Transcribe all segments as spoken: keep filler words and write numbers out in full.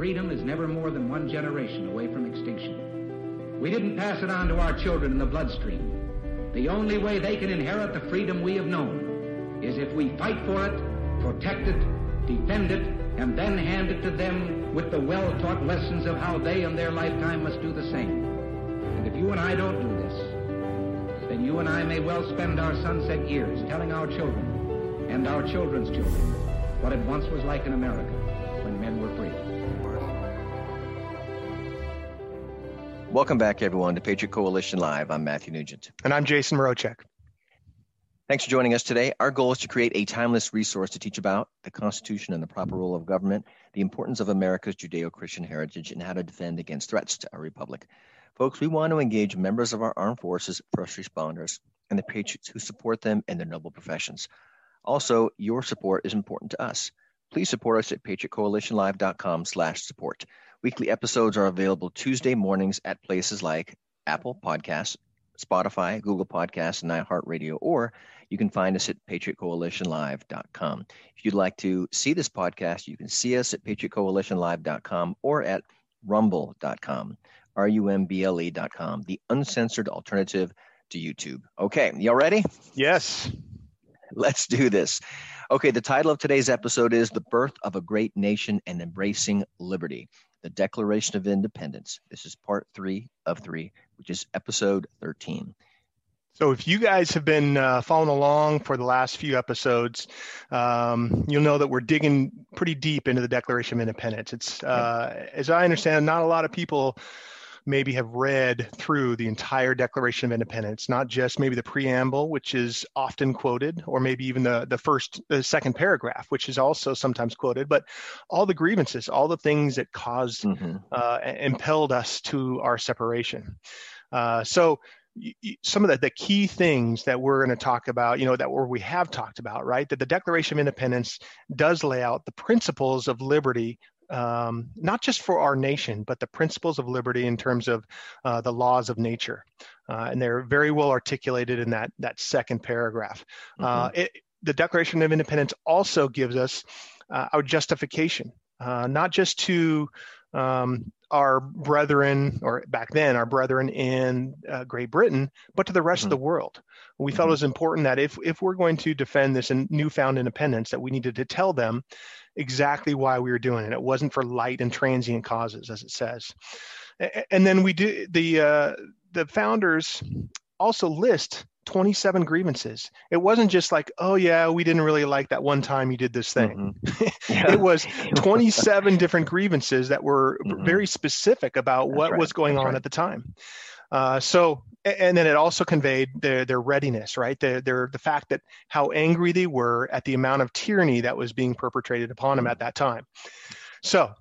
freedom is never more than one generation away from extinction. We didn't pass it on to our children in the bloodstream. The only way they can inherit the freedom we have known is if we fight for it, protect it, defend it, and then hand it to them with the well-taught lessons of how they in their lifetime must do the same. And if you and I don't do this, then you and I may well spend our sunset years telling our children and our children's children what it once was like in America when men were free. Welcome back, everyone, to Patriot Coalition Live. I'm Matthew Nugent. And I'm Jason Mroczek. Thanks for joining us today. Our goal is to create a timeless resource to teach about the Constitution and the proper role of government, the importance of America's Judeo-Christian heritage, and how to defend against threats to our republic. Folks, we want to engage members of our armed forces, first responders, and the patriots who support them in their noble professions. Also, your support is important to us. Please support us at patriotcoalitionlive.com slash support. Weekly episodes are available Tuesday mornings at places like Apple Podcasts, Spotify, Google Podcasts, and iHeartRadio, or you can find us at patriot coalition live dot com. If you'd like to see this podcast, you can see us at patriot coalition live dot com or at rumble dot com, R U M B L E dot com, the uncensored alternative to YouTube. Okay, y'all ready? Yes. Let's do this. Okay, the title of today's episode is The Birth of a Great Nation and Embracing Liberty, the Declaration of Independence. This is part three of three, which is episode thirteen. So if you guys have been uh, following along for the last few episodes, um, you'll know that we're digging pretty deep into the Declaration of Independence. It's, uh, as I understand, not a lot of people maybe have read through the entire Declaration of Independence, not just maybe the preamble, which is often quoted, or maybe even the, the first, the second paragraph, which is also sometimes quoted, but all the grievances, all the things that caused, mm-hmm. uh, impelled us to our separation. Uh, so some of the, the key things that we're going to talk about, you know, that where we have talked about, right, that the Declaration of Independence does lay out the principles of liberty, um, not just for our nation, but the principles of liberty in terms of uh, the laws of nature. Uh, and they're very well articulated in that, that second paragraph. Mm-hmm. Uh, it, the Declaration of Independence also gives us uh, our justification, uh, not just to um, our brethren, or back then, our brethren in uh, Great Britain, but to the rest mm-hmm. of the world. We mm-hmm. felt it was important that if, if we're going to defend this in newfound independence, that we needed to tell them exactly why we were doing it. It wasn't for light and transient causes, as it says. And then we do the uh, the founders also list twenty-seven grievances. It wasn't just like, oh yeah, we didn't really like that one time you did this thing. Mm-hmm. Yeah. It was twenty-seven different grievances that were mm-hmm. very specific about That's what right. was going That's on right. at the time. Uh, so, and then it also conveyed their their readiness, right? Their, their the fact that how angry they were at the amount of tyranny that was being perpetrated upon them at that time. So,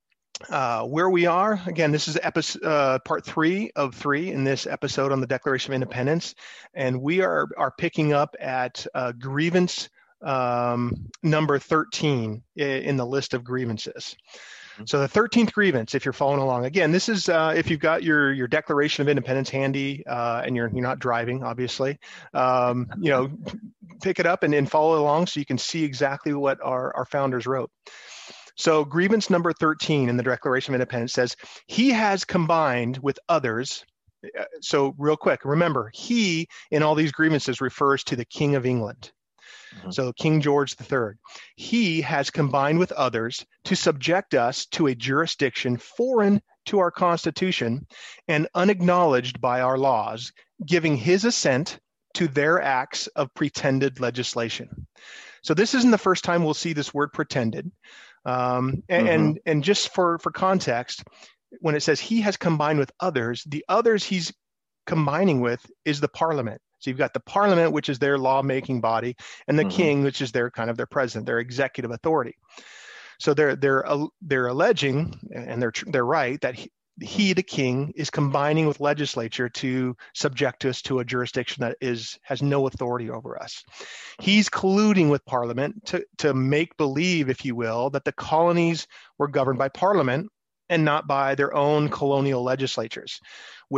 uh, where we are, again, this is episode, uh, part three of three in this episode on the Declaration of Independence, and we are are picking up at uh, grievance um, number thirteen in the list of grievances. So the thirteenth grievance, if you're following along, again, this is uh, if you've got your your Declaration of Independence handy uh, and you're you're not driving, obviously, um, you know, pick it up and, and follow along so you can see exactly what our, our founders wrote. So grievance number thirteen in the Declaration of Independence says, he has combined with others. So real quick, remember, he in all these grievances refers to the King of England. Mm-hmm. So King George the Third, he has combined with others to subject us to a jurisdiction foreign to our Constitution and unacknowledged by our laws, giving his assent to their acts of pretended legislation. So this isn't the first time we'll see this word pretended. Um, and, mm-hmm. and, and just for, for context, when it says he has combined with others, the others he's combining with is the Parliament. So you've got the Parliament, which is their lawmaking body, and the mm-hmm. King, which is their kind of their president, their executive authority. So they're they're they're alleging, and they're they're right, that he, he, the King, is combining with legislature to subject us to a jurisdiction that is has no authority over us. He's colluding with Parliament to to make believe, if you will, that the colonies were governed by Parliament and not by their own colonial legislatures, which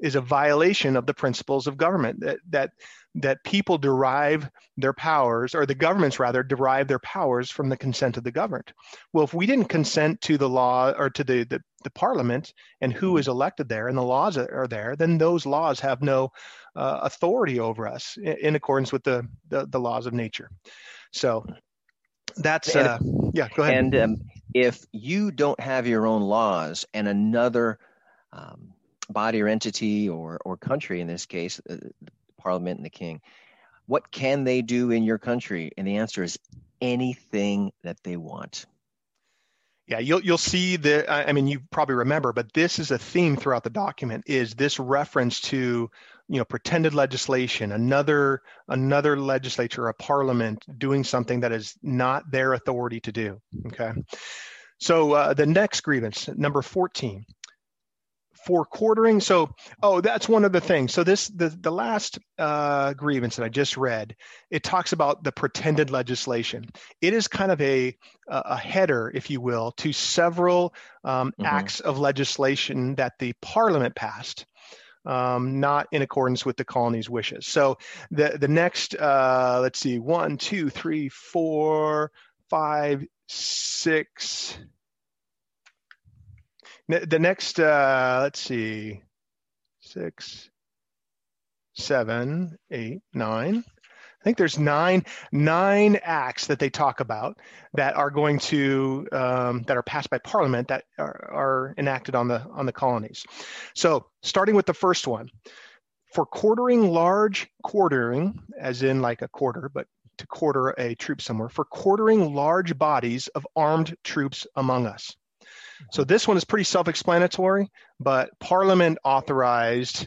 is a violation of the principles of government, that that that people derive their powers, or the governments rather derive their powers from the consent of the governed. Well, if we didn't consent to the law or to the, the, the parliament and who is elected there and the laws are there, then those laws have no uh, authority over us in, in accordance with the, the, the laws of nature. So that's, uh, yeah, go ahead. And um, if you don't have your own laws and another um, body or entity or, or country, in this case, uh, Parliament and the king, what can they do in your country? And the answer is anything that they want. Yeah, you'll you'll see the. I mean, you probably remember, but this is a theme throughout the document. Is this reference to, you know, pretended legislation, another another legislature, a parliament doing something that is not their authority to do. Okay, so uh, the next grievance, number fourteen. For quartering, so oh, that's one of the things. So this the the last uh, grievance that I just read, it talks about the pretended legislation. It is kind of a a header, if you will, to several um, mm-hmm. acts of legislation that the Parliament passed, um, not in accordance with the colony's wishes. So the the next, uh, let's see, one, two, three, four, five, six. The next, uh, let's see, six, seven, eight, nine. I think there's nine, nine acts that they talk about that are going to, um, that are passed by Parliament that are, are enacted on the on the colonies. So starting with the first one, for quartering large, quartering, as in like a quarter, but to quarter a troop somewhere, for quartering large bodies of armed troops among us. So this one is pretty self-explanatory, but Parliament authorized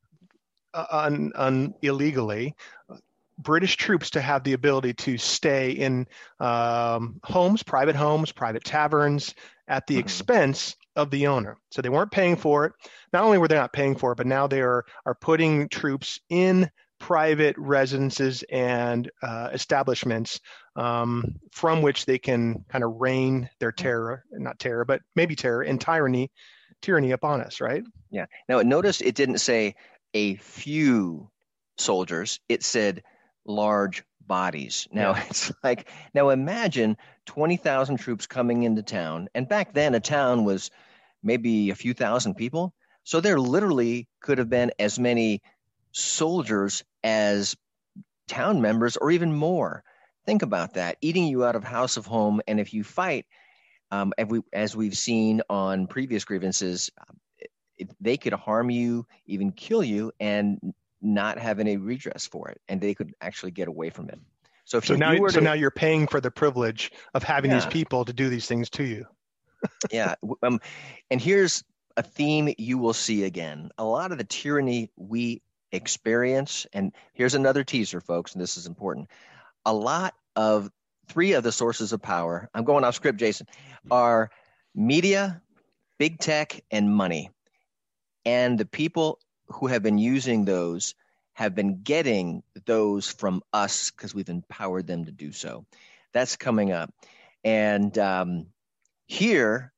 uh, un, un, illegally British troops to have the ability to stay in um, homes, private homes, private taverns, at the mm-hmm. expense of the owner. So they weren't paying for it. Not only were they not paying for it, but now they are, are putting troops in private residences and uh, establishments um, from which they can kind of rain their terror, not terror, but maybe terror and tyranny, tyranny upon us, right? Yeah. Now, notice it didn't say a few soldiers. It said large bodies. Now, yeah. It's like, now imagine twenty thousand troops coming into town. And back then, a town was maybe a few thousand people. So there literally could have been as many soldiers as town members or even more. Think about that, eating you out of house of home. And if you fight, um, as, we, as we've seen on previous grievances, it, they could harm you, even kill you, and not have any redress for it. And they could actually get away from it. So, if so, you, now, you were so to, now you're paying for the privilege of having yeah. these people to do these things to you. yeah. Um, and here's a theme you will see again. A lot of the tyranny we experience, and here's another teaser, folks, and this is important. A lot of three of the sources of power, I'm going off script, Jason, are media, big tech, and money. And the people who have been using those have been getting those from us because we've empowered them to do so. That's coming up. And um, here,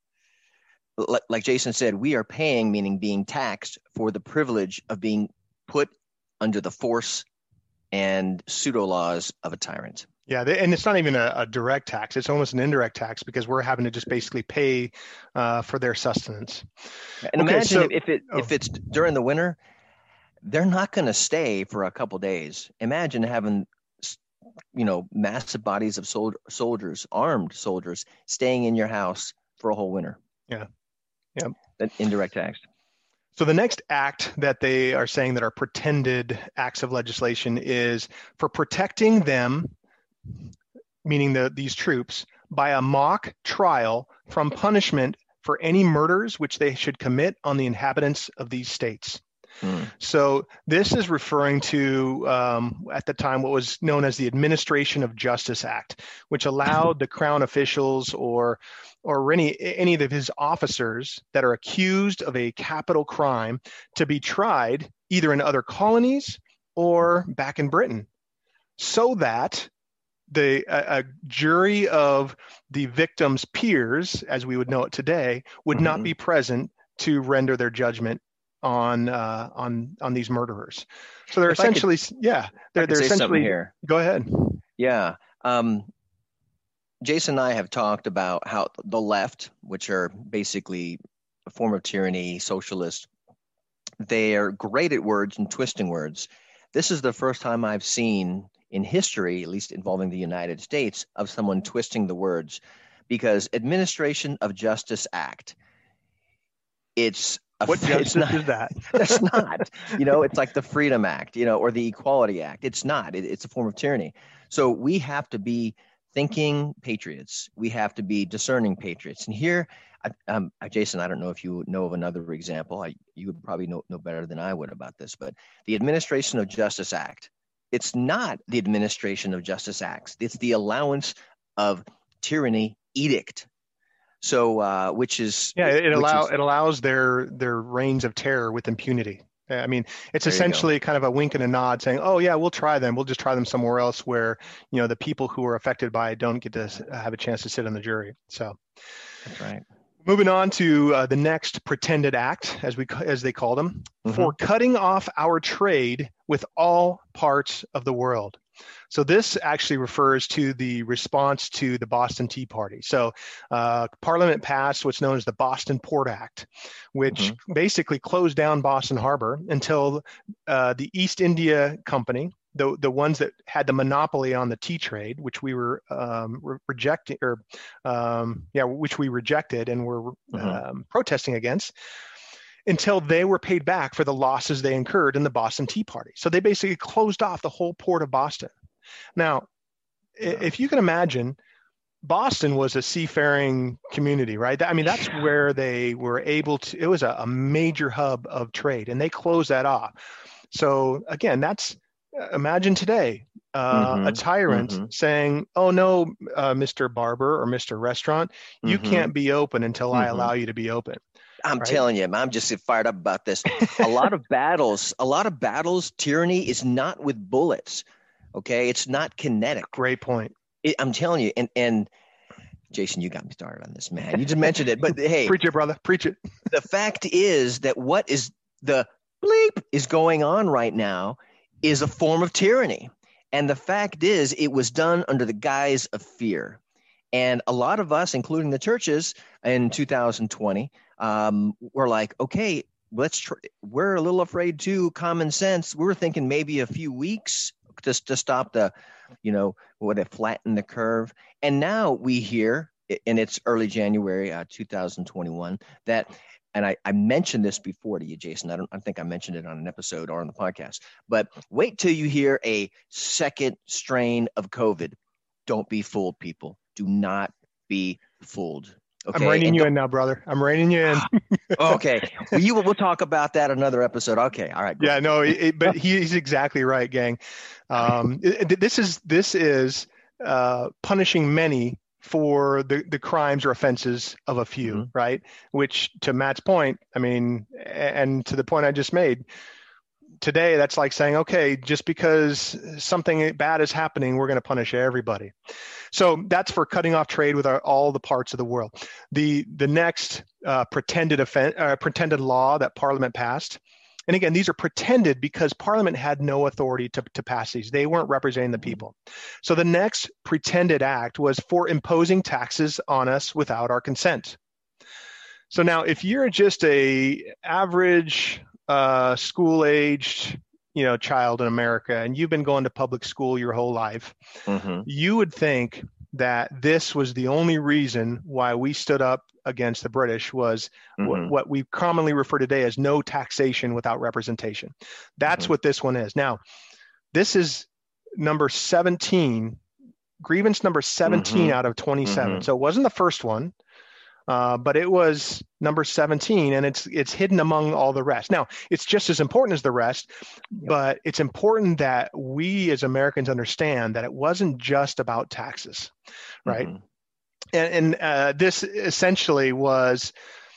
like Jason said, we are paying, meaning being taxed, for the privilege of being put under the force and pseudo laws of a tyrant. Yeah, they, and it's not even a, a direct tax. It's almost an indirect tax because we're having to just basically pay uh, for their sustenance. And okay, imagine so, if it oh. if it's during the winter, they're not going to stay for a couple days. Imagine having, you know, massive bodies of sol- soldiers, armed soldiers, staying in your house for a whole winter. Yeah, yeah. That indirect tax. So the next act that they are saying that are pretended acts of legislation is for protecting them, meaning the, these troops, by a mock trial from punishment for any murders which they should commit on the inhabitants of these states. Hmm. So this is referring to, um, at the time, what was known as the Administration of Justice Act, which allowed the Crown officials or or any any of his officers that are accused of a capital crime to be tried either in other colonies or back in Britain, so that the a, a jury of the victim's peers, as we would know it today, would mm-hmm. not be present to render their judgment on uh, on on these murderers. So they're If I could- essentially, yeah, they're I could they're say something essentially. here. Go ahead. Yeah. Um, Jason and I have talked about how the left, which are basically a form of tyranny, socialist, they are great at words and twisting words. This is the first time I've seen in history, at least involving the United States, of someone twisting the words, because Administration of Justice Act, it's a, What it's justice not, is that? It's not, you know, it's like the Freedom Act, you know, or the Equality Act. It's not, it, it's a form of tyranny. So we have to be thinking patriots. We have to be discerning patriots. And here, I, um, Jason, I don't know if you know of another example. I, you would probably know, know better than I would about this, but the Administration of Justice Act, it's not the Administration of Justice Acts. It's the Allowance of Tyranny Edict. So, uh, which is Yeah, it, it allow is, it allows their their reigns of terror with impunity. I mean, it's There you essentially kind of a wink and a nod saying, oh, yeah, we'll try them. We'll just try them somewhere else where, you know, the people who are affected by it don't get to have a chance to sit on the jury. So that's right. Moving on to uh, the next pretended act, as we as they called them, Mhm. for cutting off our trade with all parts of the world. So this actually refers to the response to the Boston Tea Party. So uh, Parliament passed what's known as the Boston Port Act, which basically closed down Boston Harbor until uh, the East India Company, the the ones that had the monopoly on the tea trade, which we were um, re- rejecting, or um, yeah, which we rejected and were Mhm. um, protesting against, until they were paid back for the losses they incurred in the Boston Tea Party. So they basically closed off the whole port of Boston. Now, i- if you can imagine, Boston was a seafaring community, right? I mean, that's Yeah. where they were able to, it was a, a major hub of trade, and they closed that off. So again, that's, imagine today, uh, Mhm. a tyrant Mhm. saying, oh no, uh, Mister Barber or Mister Restaurant, you Mhm. can't be open until I Mhm. allow you to be open. I'm Right. telling you, I'm just fired up about this. A lot of battles, a lot of battles, tyranny is not with bullets. Okay, it's not kinetic. Great point. It, I'm telling you, and and Jason, you got me started on this, man. You just mentioned it, but hey, Preach it, brother. Preach it. the fact is that what is the bleep is going on right now is a form of tyranny, and the fact is, it was done under the guise of fear. And a lot of us, including the churches in two thousand twenty, um, were like, okay, let's try. We're a little afraid too. Common sense. We were thinking maybe a few weeks just to stop the, you know, what it flatten the curve. And now we hear, and it's early January uh, two thousand twenty-one, that, and I, I mentioned this before to you, Jason. I don't I think I mentioned it on an episode or on the podcast, but wait till you hear a second strain of COVID. Don't be fooled, people. Do not be fooled. Okay? I'm reining And you don't- in now, brother. I'm reining you in. okay. Well, you, we'll talk about that another episode. Okay. All right. Go. Yeah, no, it, it- but he, he's exactly right, gang. Um, it- it- this is this is uh, punishing many for the, the crimes or offenses of a few, Mhm. right? Which, to Matt's point, I mean, and to the point I just made, today that's like saying, okay, just because something bad is happening, we're going to punish everybody. So that's for cutting off trade with our, all the parts of the world. The the next uh, pretended offen- uh, pretended law that Parliament passed, and again, these are pretended because Parliament had no authority to, to pass these. They weren't representing the people. So the next pretended act was for imposing taxes on us without our consent. So now, if you're just a average uh, school-aged, you know, child in America, and you've been going to public school your whole life, Mhm. you would think that this was the only reason why we stood up against the British was Mhm. what, what we commonly refer today as no taxation without representation. That's Mhm. what this one is. Now, this is number seventeen, grievance number seventeen Mhm. out of twenty-seven. Mhm. So it wasn't the first one, uh, but it was number seventeen, and it's it's hidden among all the rest. Now, it's just as important as the rest, but it's important that we as Americans understand that it wasn't just about taxes, right? Mhm. And, and uh, this essentially was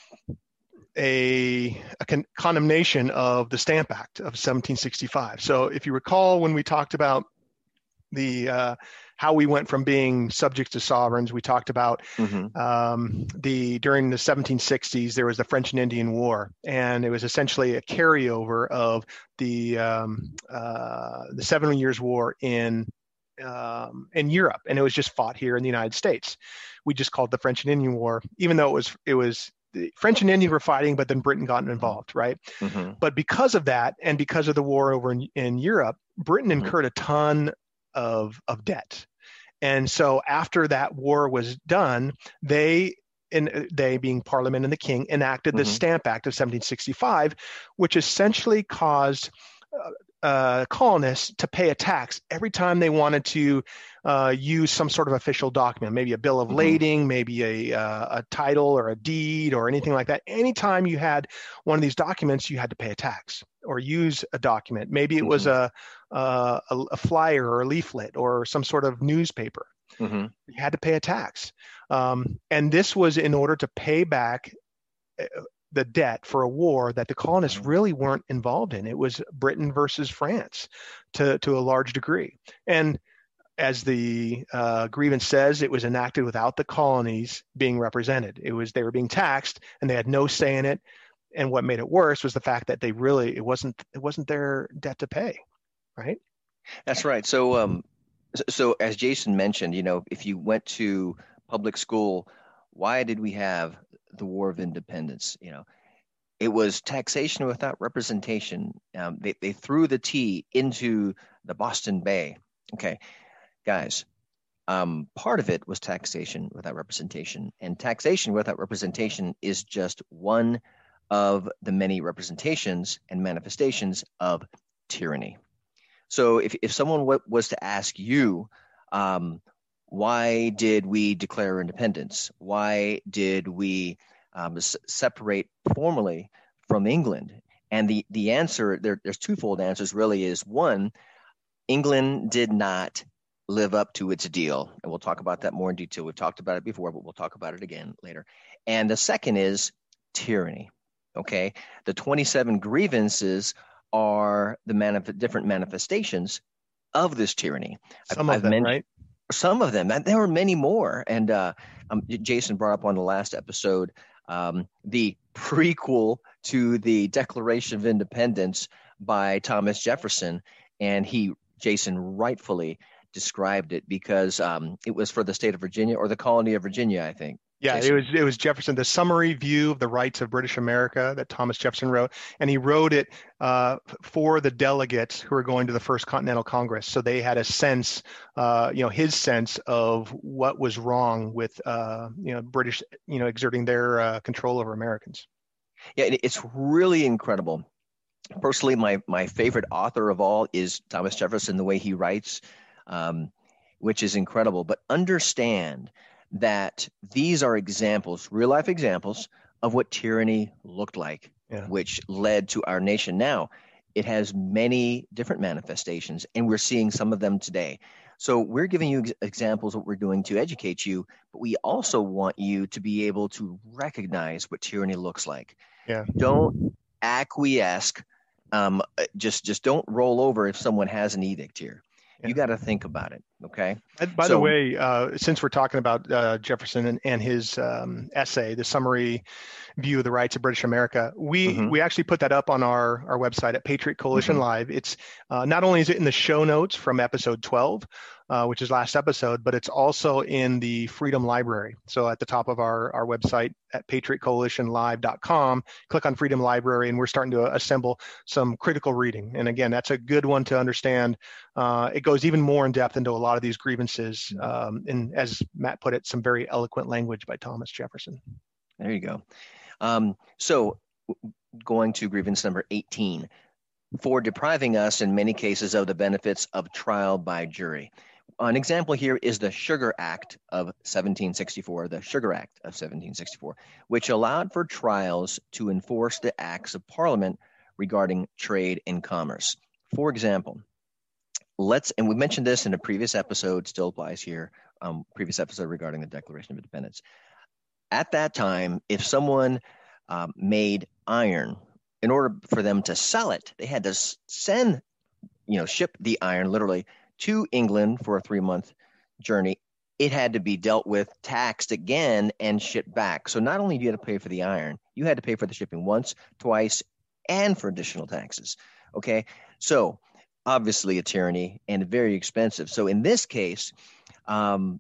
a, a con- condemnation of the Stamp Act of seventeen sixty-five. So if you recall when we talked about the uh, how we went from being subjects to sovereigns. We talked about Mm-hmm. um, the during the seventeen sixties, there was the French and Indian War, and it was essentially a carryover of the um, uh, the Seven Years' War in um, in Europe, and it was just fought here in the United States. We just called it the French and Indian War, even though it was it was the French and Indians were fighting, but then Britain got involved, right? Mm-hmm. But because of that, and because of the war over in, in Europe, Britain Mm-hmm. incurred a ton of of debt. And so after that war was done, they, in, they being Parliament and the King, enacted the Mm-hmm. Stamp Act of seventeen sixty-five, which essentially caused uh, uh, colonists to pay a tax every time they wanted to uh, use some sort of official document, maybe a bill of Mm-hmm. lading, maybe a, uh, a title or a deed or anything like that. Anytime you had one of these documents, you had to pay a tax or use a document. Maybe it was a, a, a flyer or a leaflet or some sort of newspaper. Mm-hmm. You had to pay a tax. Um, and this was in order to pay back the debt for a war that the colonists really weren't involved in. It was Britain versus France to, to a large degree. And as the uh, grievance says, it was enacted without the colonies being represented. It was, they were being taxed and they had no say in it. And what made it worse was the fact that they really, it wasn't, it wasn't their debt to pay, right? That's right. So, um, so, so as Jason mentioned, you know, if you went to public school, why did we have the War of Independence? You know, it was taxation without representation. Um, they, they threw the tea into the Boston Bay. Okay, guys, um, part of it was taxation without representation. And taxation without representation is just one of the many representations and manifestations of tyranny. So if, if someone w- was to ask you, um, why did we declare independence? Why did we um, s- separate formally from England? And the, the answer, there, there's twofold answers really is one, England did not live up to its deal. And we'll talk about that more in detail. We've talked about it before, but we'll talk about it again later. And the second is tyranny. Okay. The twenty-seven grievances are the manif- different manifestations of this tyranny. Some I've, of them, I've right? Some of them. There were many more. And uh, um, Jason brought up on the last episode um, the prequel to the Declaration of Independence by Thomas Jefferson. And he, Jason, rightfully described it because um, it was for the state of Virginia or the colony of Virginia, I think. Yeah, Jason. it was it was Jefferson, the summary view of the rights of British America that Thomas Jefferson wrote, and he wrote it uh, for the delegates who were going to the First Continental Congress. So they had a sense, uh, you know, his sense of what was wrong with, uh, you know, British, you know, exerting their uh, control over Americans. Yeah, it's really incredible. Personally, my my favorite author of all is Thomas Jefferson, the way he writes, um, which is incredible. But understand that these are examples, real life examples of what tyranny looked like, yeah. which led to our nation. Now, it has many different manifestations, and we're seeing some of them today. So we're giving you ex- examples of what we're doing to educate you, but we also want you to be able to recognize what tyranny looks like. Yeah. Don't acquiesce. Um, just just don't roll over if someone has an edict here. Yeah. You got to think about it, okay? And by so, the way, uh, since we're talking about uh, Jefferson and, and his um, essay, the summary view of the rights of British America, we mm-hmm. we actually put that up on our, our website at Patriot Coalition mm-hmm. Live. It's uh, not only is it in the show notes from episode twelve, uh, which is last episode, but it's also in the Freedom Library. So at the top of our, our website at patriot coalition live dot com, click on Freedom Library, and we're starting to assemble some critical reading. And again, that's a good one to understand. Uh, it goes even more in depth into a lot of these grievances. Um, and as Matt put it, some very eloquent language by Thomas Jefferson. There you go. Um, so going to grievance number eighteen, for depriving us in many cases of the benefits of trial by jury. An example here is the Sugar Act of seventeen sixty-four, the Sugar Act of seventeen sixty-four, which allowed for trials to enforce the acts of Parliament regarding trade and commerce. For example, let's, and we mentioned this in a previous episode, still applies here, um, previous episode regarding the Declaration of Independence. At that time, if someone um, made iron, in order for them to sell it, they had to send, you know, ship the iron literally to England for a three-month journey, it had to be dealt with, taxed again, and shipped back. So not only do you have to pay for the iron, you had to pay for the shipping once, twice, and for additional taxes. Okay, so obviously a tyranny and very expensive. So in this case, um,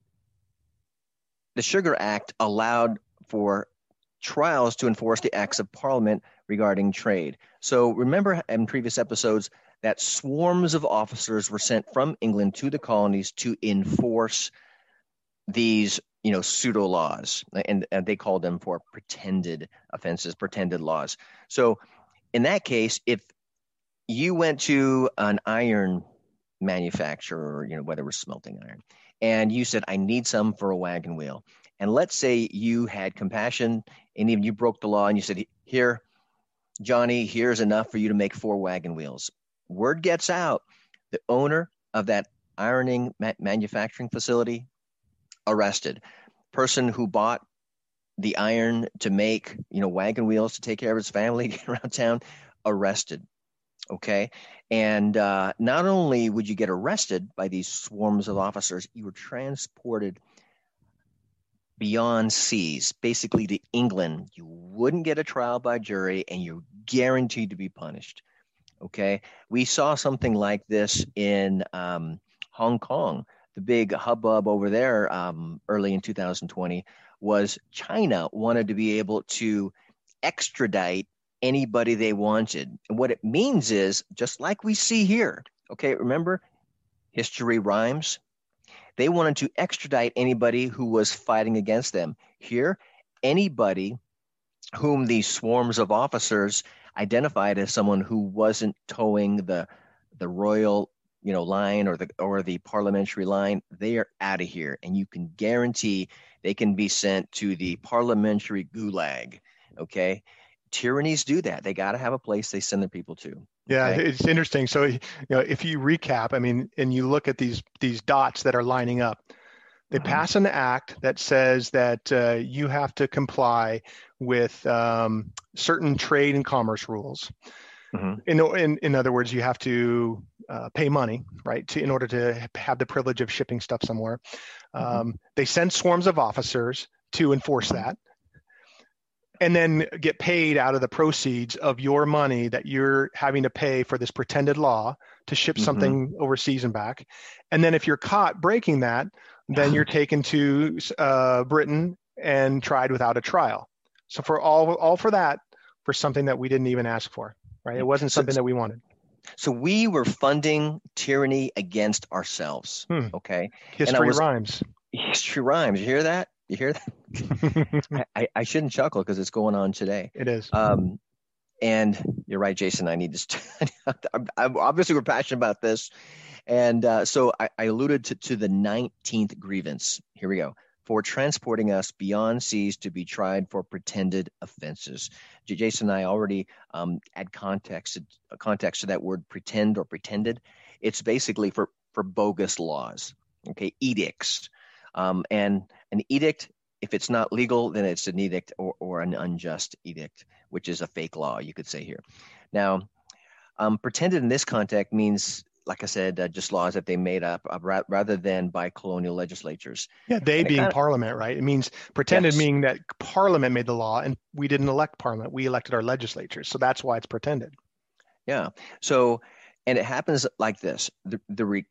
the Sugar Act allowed for trials to enforce the acts of Parliament regarding trade. So remember in previous episodes that swarms of officers were sent from England to the colonies to enforce these, you know, pseudo laws, and, and they called them for pretended offenses, pretended laws. So in that case, if you went to an iron manufacturer, you know, whether it was smelting iron, and you said, I need some for a wagon wheel. And let's say you had compassion and even you broke the law and you said, here, Johnny, here's enough for you to make four wagon wheels. Word gets out, the owner of that ironing ma- manufacturing facility arrested. Person who bought the iron to make, you know, wagon wheels to take care of his family around town, arrested. Okay. And uh, not only would you get arrested by these swarms of officers, you were transported beyond seas, basically to England. You wouldn't get a trial by jury and you're guaranteed to be punished. Okay. We saw something like this in um, Hong Kong. The big hubbub over there um, early in two thousand twenty was China wanted to be able to extradite anybody they wanted. And what it means is, just like we see here, okay, remember, history rhymes. They wanted to extradite anybody who was fighting against them. Here, anybody whom these swarms of officers identified as someone who wasn't towing the the royal, you know, line or the or the parliamentary line, they are out of here. And you can guarantee they can be sent to the parliamentary gulag. Okay. Tyrannies do that. They got to have a place they send their people to. Yeah, okay? It's interesting. So, you know, if you recap, I mean, and you look at these these dots that are lining up, they mm-hmm. pass an act that says that uh, you have to comply with um, certain trade and commerce rules. Mm-hmm. In, in in other words, you have to uh, pay money, right, to in order to have the privilege of shipping stuff somewhere. Mm-hmm. Um, they send swarms of officers to enforce mm-hmm. that, and then get paid out of the proceeds of your money that you're having to pay for this pretended law to ship mm-hmm. something overseas and back. And then if you're caught breaking that, then you're taken to uh, Britain and tried without a trial. So for all all for that, for something that we didn't even ask for, right? It wasn't something so, that we wanted. So we were funding tyranny against ourselves, hmm. okay? History was, rhymes. History rhymes. You hear that? You hear that? I, I shouldn't chuckle because it's going on today. It is. Um, and you're right, Jason. I need to. I'm, I'm, obviously, we're passionate about this, and uh, so I, I alluded to, to the nineteenth grievance. Here we go. For transporting us beyond seas to be tried for pretended offenses. Jason and I already um, add context context to that word pretend or pretended. It's basically for for bogus laws. Okay, edicts. Um, and an edict, if it's not legal, then it's an edict or, or an unjust edict, which is a fake law, you could say here. Now, um, pretended in this context means, like I said, uh, just laws that they made up uh, ra- rather than by colonial legislatures. Yeah, they being kinda, Parliament, right? It means pretended yes. meaning that Parliament made the law and we didn't elect Parliament. We elected our legislatures. So that's why it's pretended. Yeah. So, and it happens like this. The, the re-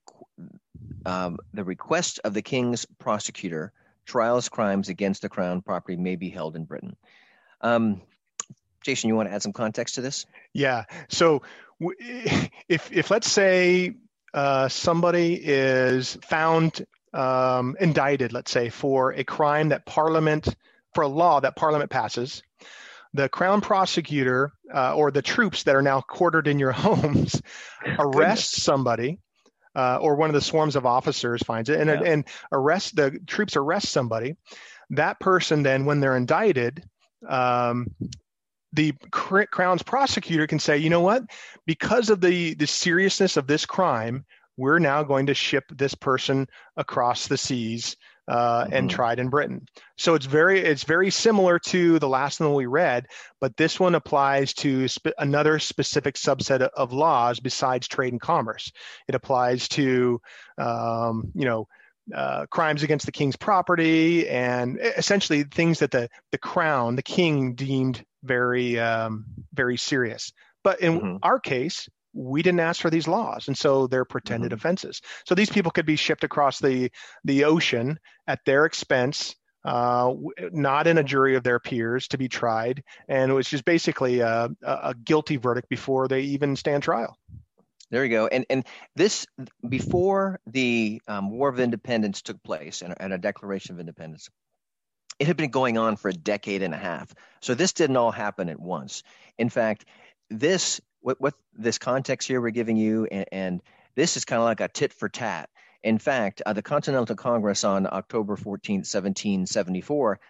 Um, the request of the king's prosecutor, trials crimes against the crown property may be held in Britain. Um, Jason, you want to add some context to this? Yeah. So w- if, if let's say uh, somebody is found um, indicted, let's say, for a crime that Parliament, for a law that Parliament passes, the crown prosecutor uh, or the troops that are now quartered in your homes arrest somebody. Uh, or one of the swarms of officers finds it and, yeah. and arrest the troops arrest somebody. That person then, when they're indicted, um, the cr- Crown's prosecutor can say, you know what, because of the, the seriousness of this crime, we're now going to ship this person across the seas uh, mm-hmm. and tried in Britain. So it's very it's very similar to the last one we read, but this one applies to spe- another specific subset of, of laws besides trade and commerce. It applies to, um, you know, uh, crimes against the king's property, and essentially things that the, the crown, the king, deemed very, um, very serious. But in mm-hmm. our case, we didn't ask for these laws, and so they're pretended mm-hmm. offenses. So these people could be shipped across the, the ocean at their expense, uh, not in a jury of their peers, to be tried, and it was just basically a, a guilty verdict before they even stand trial. There you go. And and this, before the um, War of Independence took place and, and a Declaration of Independence, it had been going on for a decade and a half. So this didn't all happen at once. In fact, this, what, what this context here we're giving you, and, and this is kind of like a tit for tat. In fact, uh, the Continental Congress on October fourteenth, seventeen seventy-four,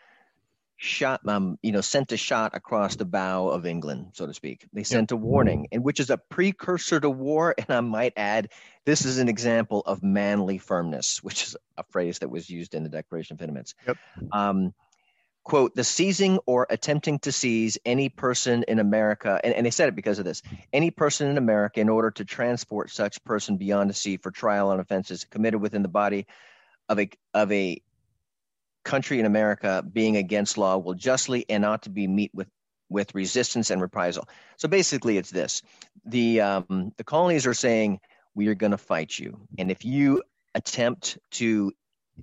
shot, um, you know, sent a shot across the bow of England, so to speak. They sent a warning, and which is a precursor to war. And I might add, this is an example of manly firmness, which is a phrase that was used in the Declaration of Independence. Yep. Um, quote, the seizing or attempting to seize any person in America, and, and they said it because of this, any person in America in order to transport such person beyond the sea for trial on offenses committed within the body of a of a country in America being against law will justly and ought to be meet with, with resistance and reprisal. So basically it's this. The um, the colonies are saying, we are going to fight you. And if you attempt to,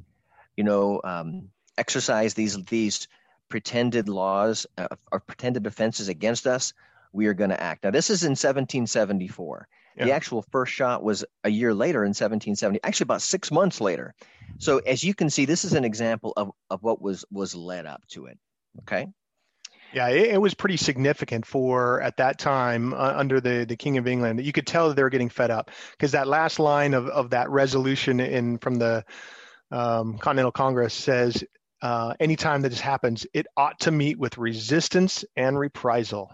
you know, um, exercise these these pretended laws uh, or pretended offenses against us, we are going to act. Now, this is in seventeen seventy-four. Yeah. The actual first shot was a year later in seventeen seventy, actually about six months later. So as you can see, this is an example of, of what was, was led up to it. Okay. Yeah, it, it was pretty significant for, at that time, uh, under the, the King of England, that you could tell that they were getting fed up, because that last line of, of that resolution in from the um, Continental Congress says, uh, anytime that this happens, it ought to meet with resistance and reprisal.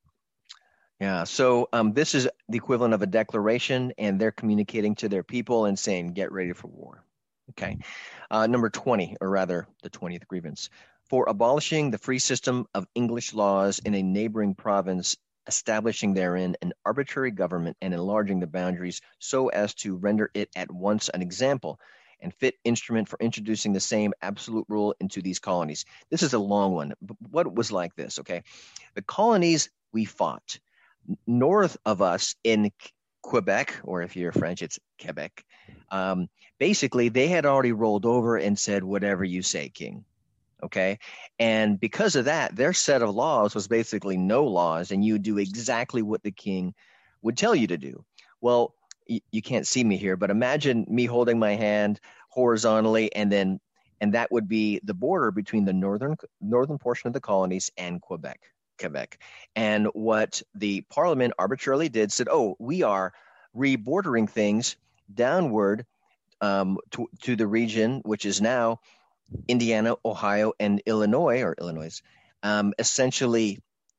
Yeah, so um, this is the equivalent of a declaration, and they're communicating to their people and saying, get ready for war. Okay. Uh, number twenty, or rather the twentieth grievance, for abolishing the free system of English laws in a neighboring province, establishing therein an arbitrary government and enlarging the boundaries so as to render it at once an example and fit instrument for introducing the same absolute rule into these colonies. This is a long one, but what it was like this, okay? The colonies we fought. North of us in Quebec, or if you're French, it's Quebec. Um, basically, they had already rolled over and said, whatever you say, King. Okay. And because of that, their set of laws was basically no laws, and you do exactly what the king would tell you to do. Well, y- you can't see me here, but imagine me holding my hand horizontally, and then, and that would be the border between the northern, northern portion of the colonies and Quebec. Quebec. And what the Parliament arbitrarily did said, oh, we are rebordering things downward um, to, to the region, which is now Indiana, Ohio, and Illinois, or Illinois, um, essentially,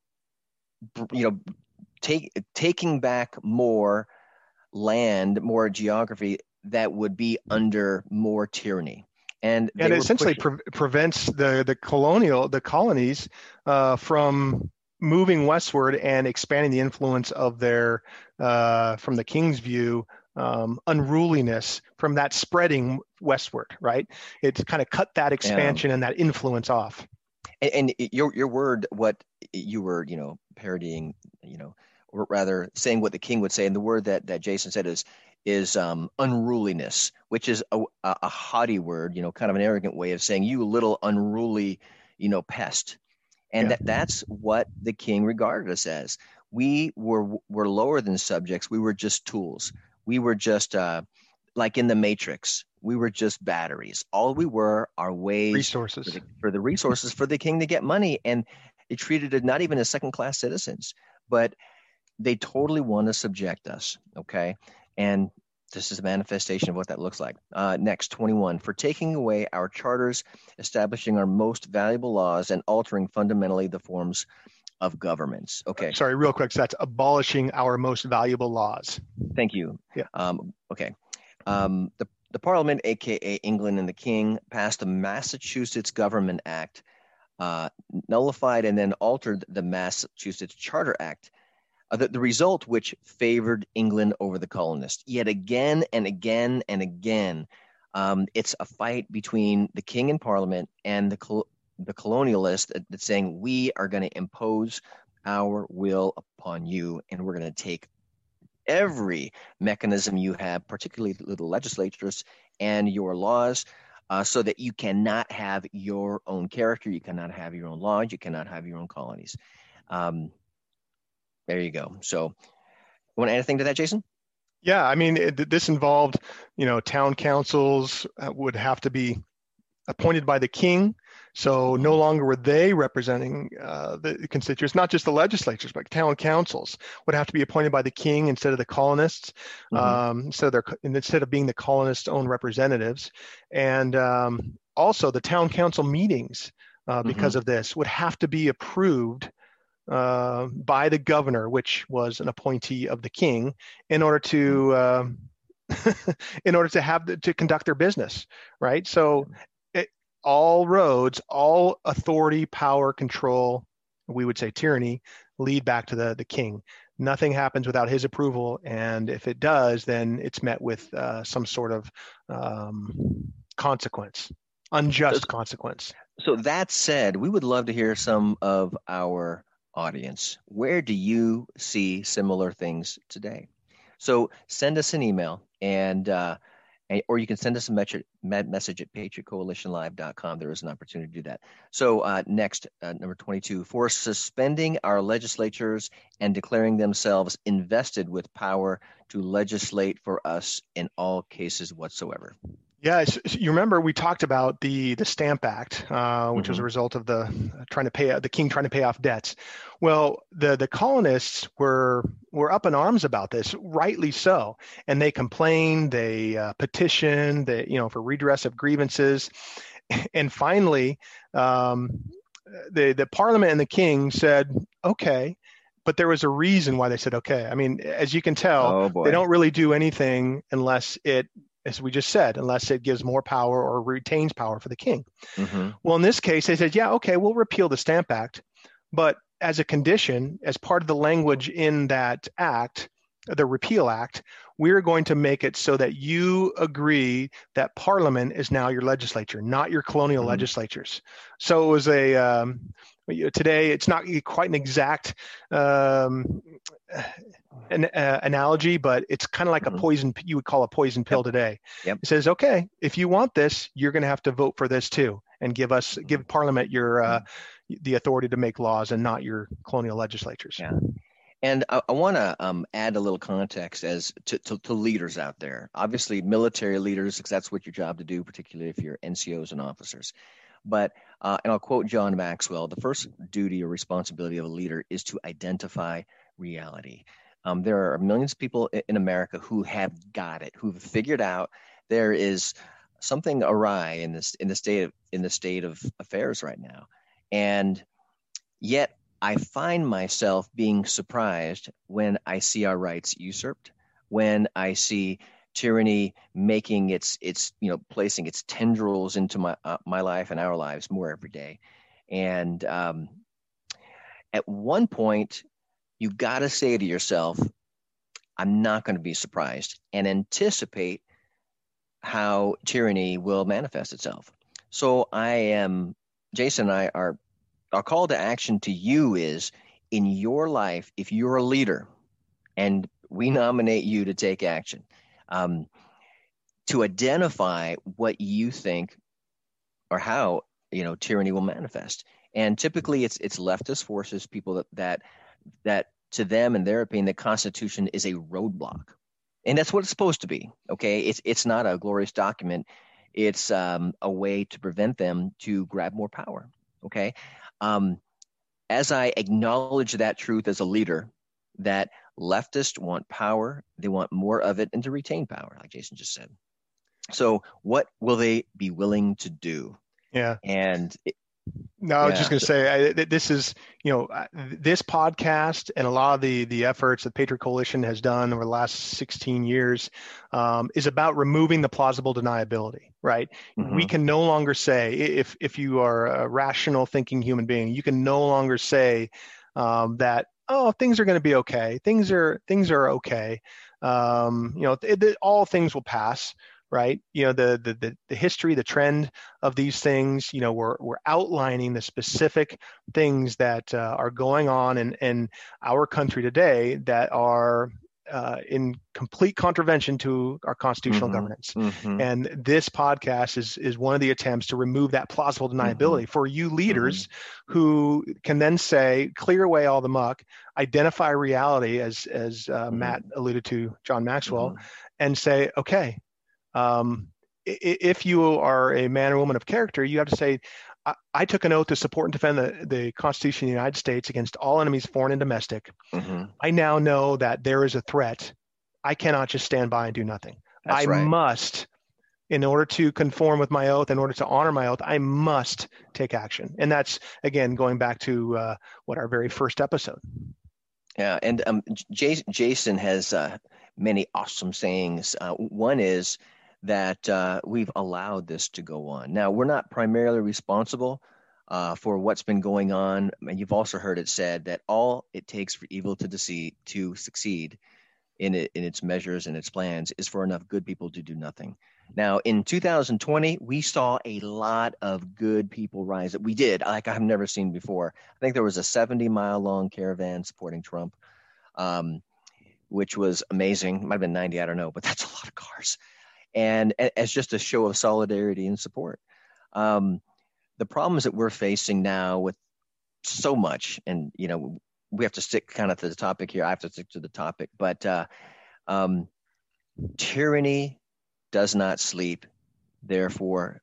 you know, take, taking back more land, more geography that would be under more tyranny. And, and it essentially pre- prevents the, the colonial, the colonies uh, from moving westward and expanding the influence of their, uh, from the king's view, um, unruliness from that spreading westward, right? It's kind of cut that expansion yeah. and that influence off. And, and your your word, what you were, you know, parodying, you know, or rather saying what the king would say, and the word that, that Jason said is is um, unruliness, which is a, a haughty word, you know, kind of an arrogant way of saying, you little unruly, you know, pest. And yeah. that that's what the king regarded us as. We were were lower than subjects. We were just tools. We were just uh, like in the Matrix. We were just batteries. All we were are ways resources for the, for the resources for the king to get money. And they treated it not even as second-class citizens, but they totally want to subject us. Okay. And this is a manifestation of what that looks like. Uh, next, twenty-one, for taking away our charters, establishing our most valuable laws, and altering fundamentally the forms of governments. Okay. Sorry, real quick. So that's abolishing our most valuable laws. Thank you. Yeah. Um, okay. Um, the, the Parliament, a k a. England and the King, passed the Massachusetts Government Act, uh, nullified and then altered the Massachusetts Charter Act. Uh, the, the result which favored England over the colonists. Yet again and again and again, Um, it's a fight between the king and parliament and the col- the colonialist that's saying we are going to impose our will upon you, and we're going to take every mechanism you have, particularly the legislatures and your laws, uh, so that you cannot have your own character, you cannot have your own laws, you cannot have your own colonies. Um, there you go. So, you want to add anything to that, Jason? Yeah, I mean, it, this involved, you know, town councils would have to be appointed by the king. So no longer were they representing uh, the constituents, not just the legislatures, but town councils would have to be appointed by the king instead of the colonists, mm-hmm. um, so they're instead of being the colonists' own representatives. And um, also the town council meetings, uh, because mm-hmm. of this, would have to be approved uh, by the governor, which was an appointee of the king, in order to uh, in order to have the, to conduct their business, right? So. All roads, all authority, power, control, we would say tyranny, lead back to the, the king. Nothing happens without his approval. And if it does, then it's met with uh, some sort of um, consequence, unjust so, consequence. So that said, we would love to hear some of our audience. Where do you see similar things today? So send us an email and uh, or you can send us a message, message at patriot coalition live dot com. There is an opportunity to do that. So uh, next, uh, number twenty-two, for suspending our legislatures and declaring themselves invested with power to legislate for us in all cases whatsoever. Yeah, you remember we talked about the the Stamp Act, uh, which mm-hmm. was a result of the uh, trying to pay the king trying to pay off debts. Well, the the colonists were were up in arms about this, rightly so, and they complained, they uh, petitioned, they you know for redress of grievances, and finally, um, the the Parliament and the king said, okay. But there was a reason why they said okay. I mean, as you can tell, oh, they don't really do anything unless it. As we just said, unless it gives more power or retains power for the king. Mm-hmm. Well, in this case, they said, yeah, okay, we'll repeal the Stamp Act. But as a condition, as part of the language in that act, the Repeal Act, we're going to make it so that you agree that Parliament is now your legislature, not your colonial mm-hmm. legislatures. So it was a, um, today, it's not quite an exact um, an uh, analogy, but it's kind of like mm-hmm. a poison, you would call a poison pill yep. today. Yep. It says, okay, if you want this, you're going to have to vote for this too, and give us, mm-hmm. give Parliament your, uh, mm-hmm. the authority to make laws and not your colonial legislatures. Yeah. And I, I want to um, add a little context as to, to, to leaders out there. Obviously, military leaders, because that's what your job to do, particularly if you're N C Os and officers. But, uh, and I'll quote John Maxwell, the first duty or responsibility of a leader is to identify reality. Um, there are millions of people in America who have got it, who've figured out there is something awry in this in the state of in the state of affairs right now, and yet I find myself being surprised when I see our rights usurped, when I see tyranny making its its you know placing its tendrils into my uh, my life and our lives more every day, and um, at one point. You got to say to yourself, I'm not going to be surprised, and anticipate how tyranny will manifest itself. So I am, Jason and I are, our call to action to you is in your life, if you're a leader and we nominate you to take action, um, to identify what you think or how, you know, tyranny will manifest. And typically it's, it's leftist forces, people that, that, that to them, in their opinion, the Constitution is a roadblock. And that's what it's supposed to be, okay? It's it's not a glorious document. It's um, a way to prevent them to grab more power, okay? Um, as I acknowledge that truth as a leader, that leftists want power, they want more of it, and to retain power, like Jason just said. So what will they be willing to do? Yeah. And it, No, I was yeah. just going to say, I, this is, you know, this podcast and a lot of the the efforts that Patriot Coalition has done over the last sixteen years um, is about removing the plausible deniability, right? Mm-hmm. We can no longer say, if if you are a rational thinking human being, you can no longer say um, that, oh, things are going to be okay. Things are things are okay. Um, you know, it, it, all things will pass. right? You know, the, the the the history, the trend of these things. You know, we're we're outlining the specific things that uh, are going on in in our country today that are uh, in complete contravention to our constitutional Mm-hmm. governance. Mm-hmm. And this podcast is is one of the attempts to remove that plausible deniability Mm-hmm. for you leaders mm-hmm. who can then say, clear away all the muck, identify reality, as as uh, mm-hmm. Matt alluded to, John Maxwell, mm-hmm. and say, okay, um, if you are a man or woman of character, you have to say, I, I took an oath to support and defend the, the Constitution of the United States against all enemies, foreign and domestic. Mm-hmm. I now know that there is a threat. I cannot just stand by and do nothing. That's I right. must, in order to conform with my oath, in order to honor my oath, I must take action. And that's, again, going back to uh, what our very first episode. Yeah, and um, J- Jason has uh, many awesome sayings. Uh, one is that uh, we've allowed this to go on. Now, we're not primarily responsible uh, for what's been going on. And you've also heard it said that all it takes for evil to deceive, to succeed in it, in its measures and its plans is for enough good people to do nothing. Now, in two thousand twenty, we saw a lot of good people rise. We did, like I've never seen before. I think there was a seventy-mile-long caravan supporting Trump, um, which was amazing. It might have been ninety, I don't know, but that's a lot of cars. And as just a show of solidarity and support. Um, the problems that we're facing now with so much, and, you know, we have to stick kind of to the topic here. I have to stick to the topic, but uh, um, tyranny does not sleep, therefore,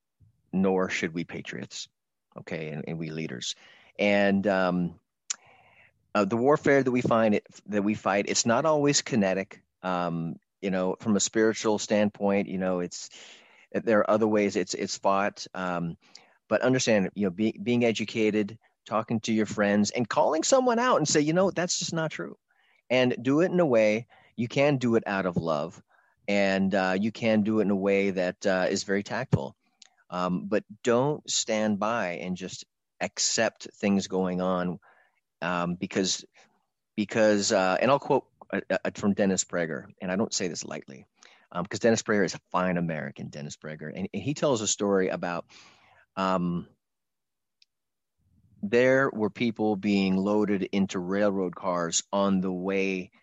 nor should we patriots, okay, and, and we leaders. And um, uh, the warfare that we find it that we fight, it's not always kinetic. Um, you know, from a spiritual standpoint, you know, it's there are other ways it's it's fought. Um, but understand, you know, be, being educated, talking to your friends, and calling someone out and say, you know, that's just not true, and do it in a way you can do it out of love. And uh, you can do it in a way that uh, is very tactful. Um, but don't stand by and just accept things going on um, because, because uh, and I'll quote uh, uh, from Dennis Prager, and I don't say this lightly, because um, Dennis Prager is a fine American, Dennis Prager. And, and he tells a story about um, there were people being loaded into railroad cars on the way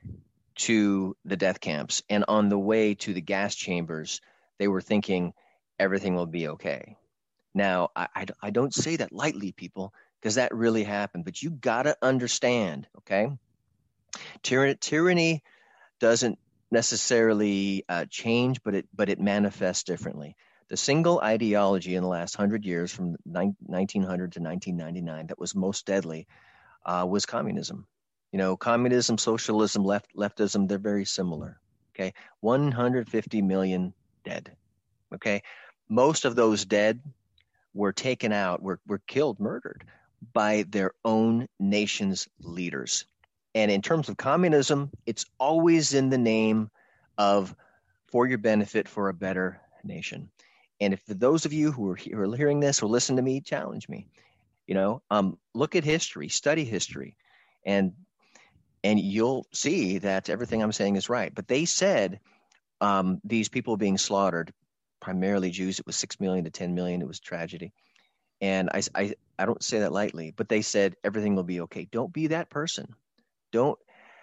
to the death camps, and on the way to the gas chambers, they were thinking everything will be okay. Now, I, I, I don't say that lightly, people, because that really happened, but you got to understand, okay? Tyranny, tyranny doesn't necessarily uh, change, but it but it manifests differently. The single ideology in the last hundred years, from nineteen hundred to nineteen ninety-nine, that was most deadly uh, was communism. You know, communism, socialism, left leftism, they're very similar, okay? one hundred fifty million dead, okay? Most of those dead were taken out, were, were killed, murdered by their own nation's leaders. And in terms of communism, it's always in the name of for your benefit, for a better nation. And if for those of you who are, who are hearing this or listen to me, challenge me. You know, um, look at history, study history, and And you'll see that everything I'm saying is right. But they said um, these people being slaughtered, primarily Jews, it was six million to ten million. It was tragedy. And I, I, I don't say that lightly, but they said everything will be okay. Don't be that person. Don't,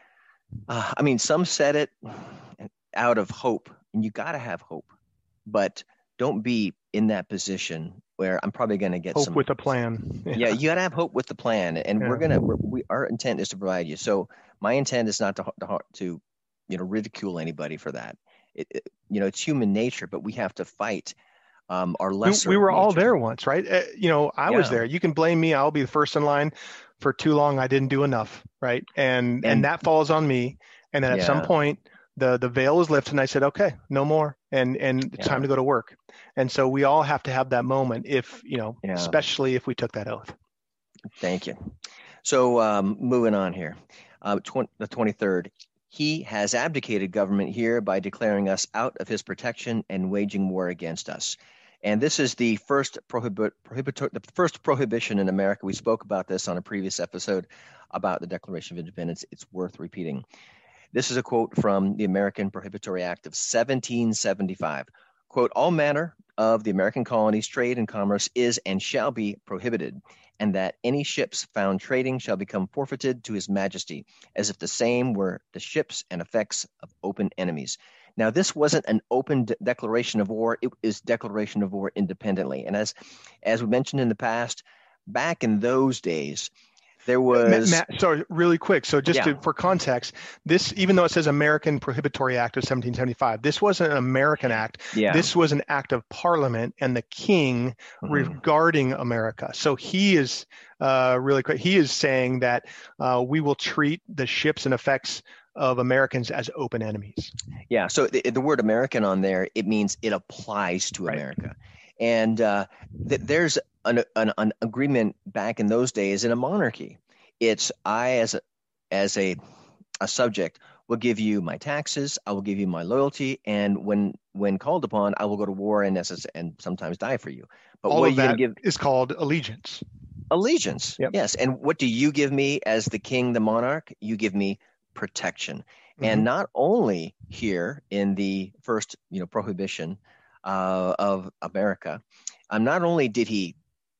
uh, I mean, some said it out of hope, and you got to have hope. But don't be in that position where I'm probably going to get hope some with a plan. Yeah, yeah you got to have hope with the plan, and yeah. we're gonna. We're, we our intent is to provide you. So my intent is not to to, to you know ridicule anybody for that. It, it, you know, it's human nature, but we have to fight um, our lesser. We, we were nature. all there once, right? Uh, you know, I yeah. was there. You can blame me. I'll be the first in line. For too long, I didn't do enough, right? And and, and that falls on me. And then at yeah. some point, the the veil was lifted, and I said, okay, no more, and and it's yeah. time to go to work. And so we all have to have that moment, if you know, yeah. especially if we took that oath. Thank you. So um, moving on here, uh, tw- the twenty-third, he has abdicated government here by declaring us out of his protection and waging war against us. And this is the first prohibit, prohibit the first prohibition in America. We spoke about this on a previous episode about the Declaration of Independence. It's worth repeating. This is a quote from the American Prohibitory Act of seventeen seventy-five. quote, all manner of the American colonies, trade and commerce is and shall be prohibited, and that any ships found trading shall become forfeited to his majesty, as if the same were the ships and effects of open enemies. Now, this wasn't an open de- declaration of war. It is declaration of war independently. And as, as we mentioned in the past, back in those days, there was... Matt, Matt, sorry, really quick. So just yeah. to, for context, this, even though it says American Prohibitory Act of seventeen seventy-five, this wasn't an American act. Yeah. This was an act of Parliament and the king mm-hmm. regarding America. So he is uh, really quick. He is saying that uh, we will treat the ships and effects of Americans as open enemies. Yeah. So the, the word American on there, it means it applies to right. America. And uh, th- there's an, an, an agreement back in those days in a monarchy. It's I, as a as a, a subject, will give you my taxes. I will give you my loyalty, and when when called upon, I will go to war and necess- and sometimes die for you. But all what of are you that give? is called allegiance. Allegiance. Yep. Yes. And what do you give me as the king, the monarch? You give me protection. Mm-hmm. And not only here in the first, you know, prohibition uh, of America, um, not only did he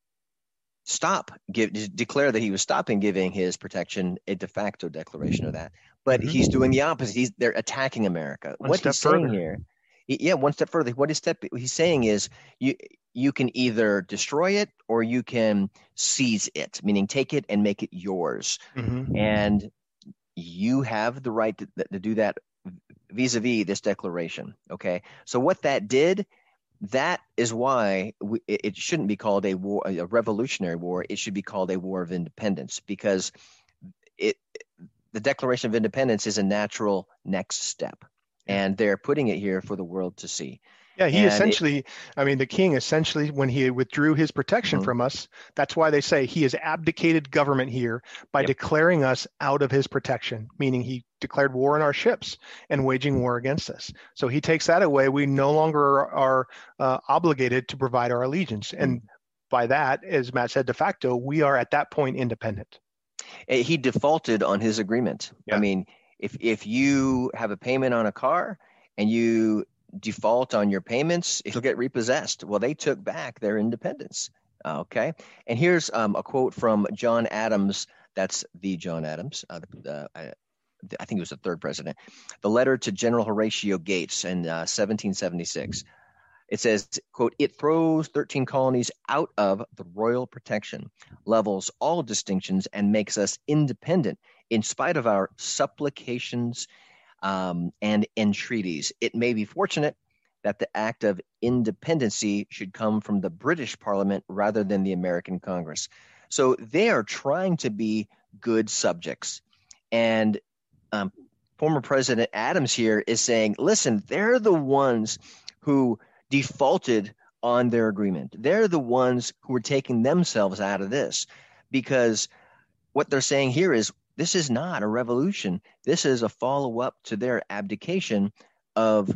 stop, give, declare that he was stopping giving his protection, a de facto declaration of that, but mm-hmm. he's doing the opposite. He's they're attacking America. One what step he's further. saying here, he, yeah, one step further. What his step he's saying is you you can either destroy it or you can seize it, meaning take it and make it yours, mm-hmm. and you have the right to, to do that vis-a-vis this declaration. Okay, so what that did. That is why we, it shouldn't be called a war, a revolutionary war. It should be called a war of independence, because it, the Declaration of Independence is a natural next step, and they're putting it here for the world to see. Yeah, he and essentially, it, I mean, the king essentially, when he withdrew his protection mm-hmm. from us, that's why they say he has abdicated government here by yep. declaring us out of his protection, meaning he declared war on our ships and waging war against us. So he takes that away. We no longer are, are uh, obligated to provide our allegiance. Mm-hmm. And by that, as Matt said, de facto, we are at that point independent. He defaulted on his agreement. Yeah. I mean, if if you have a payment on a car and you default on your payments, it'll get repossessed. Well, they took back their independence. Okay. And here's um, a quote from John Adams. That's the John Adams. Uh, the, uh, I think he was the third president. The letter to General Horatio Gates in uh, seventeen seventy-six. It says, quote, it throws thirteen colonies out of the royal protection, levels all distinctions, and makes us independent in spite of our supplications Um, and entreaties. It may be fortunate that the act of independency should come from the British Parliament rather than the American Congress. So they are trying to be good subjects. And um, former President Adams here is saying, listen, they're the ones who defaulted on their agreement. They're the ones who are taking themselves out of this, because what they're saying here is, this is not a revolution. This is a follow-up to their abdication of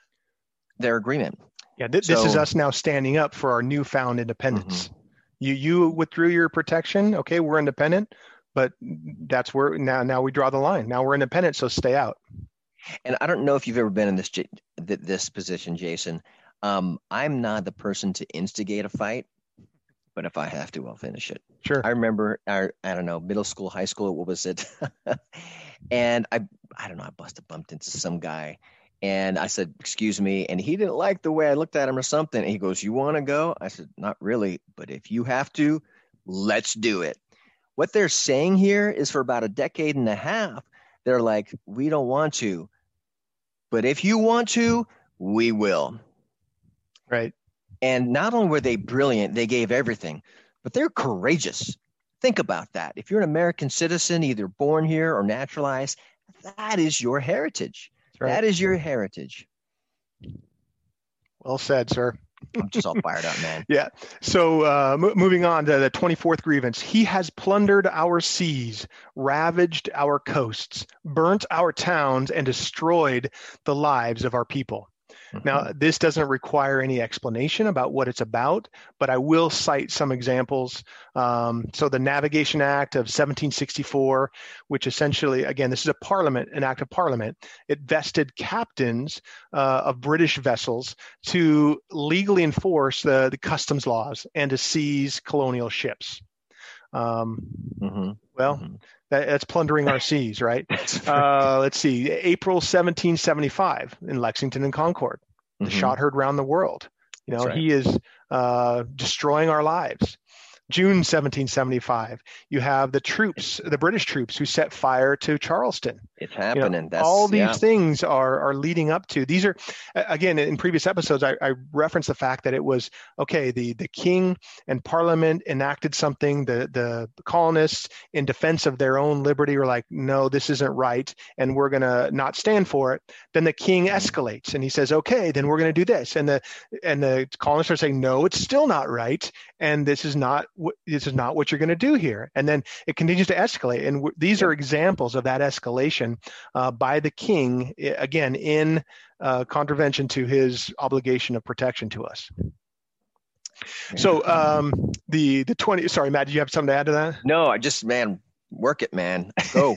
their agreement. Yeah, th- so, this is us now standing up for our newfound independence. Mm-hmm. You you withdrew your protection. Okay, we're independent, but that's where now now we draw the line. Now we're independent, so stay out. And I don't know if you've ever been in this this position, Jason. Um, I'm not the person to instigate a fight, but if I have to, I'll finish it. Sure. I remember our, I don't know, middle school, high school, what was it? and I, I don't know, I must have bumped into some guy, and I said, excuse me. And he didn't like the way I looked at him or something. And he goes, you want to go? I said, not really, but if you have to, let's do it. What they're saying here is for about a decade and a half, they're like, we don't want to, but if you want to, we will. Right. And not only were they brilliant, they gave everything, but they're courageous. Think about that. If you're an American citizen, either born here or naturalized, that is your heritage. Right. That is your heritage. Well said, sir. I'm just all fired up, man. Yeah. So uh, m- moving on to the twenty-fourth grievance. He has plundered our seas, ravaged our coasts, burnt our towns, and destroyed the lives of our people. Mm-hmm. Now, this doesn't require any explanation about what it's about, but I will cite some examples. Um, so the Navigation Act of seventeen sixty-four, which essentially, again, this is a parliament, an act of parliament. It vested captains uh, of British vessels to legally enforce the, the customs laws and to seize colonial ships. Um, mm-hmm. Well, mm-hmm. that, that's plundering our seas, right? uh, let's see, April seventeen seventy-five in Lexington and Concord, the mm-hmm. shot heard round the world. You know, right. He is uh, destroying our lives. June seventeen seventy-five, you have the troops, the British troops who set fire to Charleston. It's happening. You know, That's, all these yeah. things are are leading up to. These are, again, in previous episodes, I, I referenced the fact that it was, okay, the, the king and parliament enacted something. The, the colonists, in defense of their own liberty, were like, no, this isn't right, and we're going to not stand for it. Then the king escalates, and he says, okay, then we're going to do this. And the, and the colonists are saying, no, it's still not right, and this is not this is not what you're going to do here. And then it continues to escalate. And w- these are examples of that escalation uh, by the king, again, in uh, contravention to his obligation of protection to us. So um, the the twenty, sorry, Matt, did you have something to add to that? No, I just, man, work it, man. Go.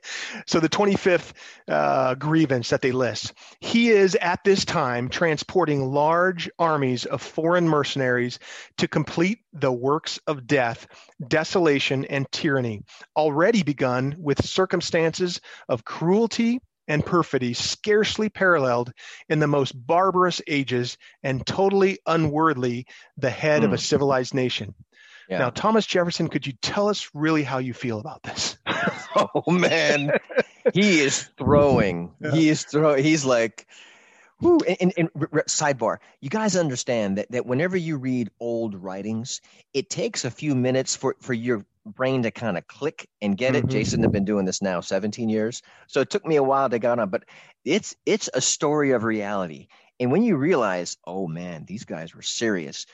So the twenty-fifth uh, grievance that they list, he is at this time transporting large armies of foreign mercenaries to complete the works of death, desolation, and tyranny, already begun with circumstances of cruelty and perfidy scarcely paralleled in the most barbarous ages and totally unworthy the head mm. of a civilized nation. Yeah. Now, Thomas Jefferson, could you tell us really how you feel about this? Oh, man. He is throwing. Yeah. He is throwing. He's like, whoo. And, and, and r- r- sidebar, you guys understand that, that whenever you read old writings, it takes a few minutes for, for your brain to kind of click and get mm-hmm. it. Jason have been doing this now seventeen years. So it took me a while to get on, but it's it's a story of reality. And when you realize, oh, man, these guys were serious,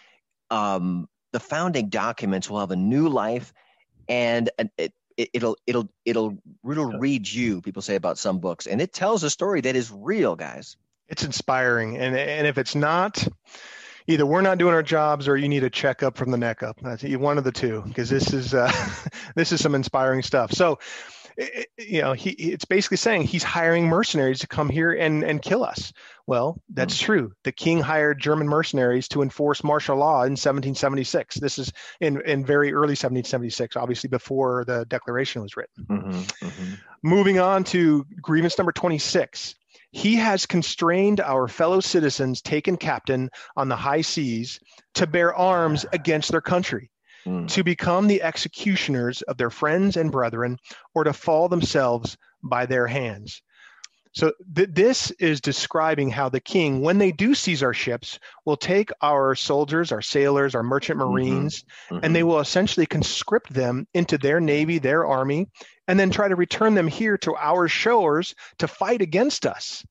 um, the founding documents will have a new life, and it, it, it'll it'll it'll it'll read you. People say about some books, and it tells a story that is real, guys. It's inspiring, and and if it's not, either we're not doing our jobs, or you need a checkup from the neck up. That's one of the two, because this is uh, this is some inspiring stuff. So, it, you know, he it's basically saying he's hiring mercenaries to come here and and kill us. Well, that's mm. true. The king hired German mercenaries to enforce martial law in seventeen seventy-six. This is in, in very early seventeen seventy-six, obviously before the Declaration was written. Mm-hmm, mm-hmm. Moving on to grievance number twenty-six. He has constrained our fellow citizens taken captain on the high seas to bear arms against their country, mm. to become the executioners of their friends and brethren, or to fall themselves by their hands. So th- this is describing how the king, when they do seize our ships, will take our soldiers, our sailors, our merchant marines, mm-hmm. Mm-hmm. and they will essentially conscript them into their navy, their army, and then try to return them here to our shores to fight against us.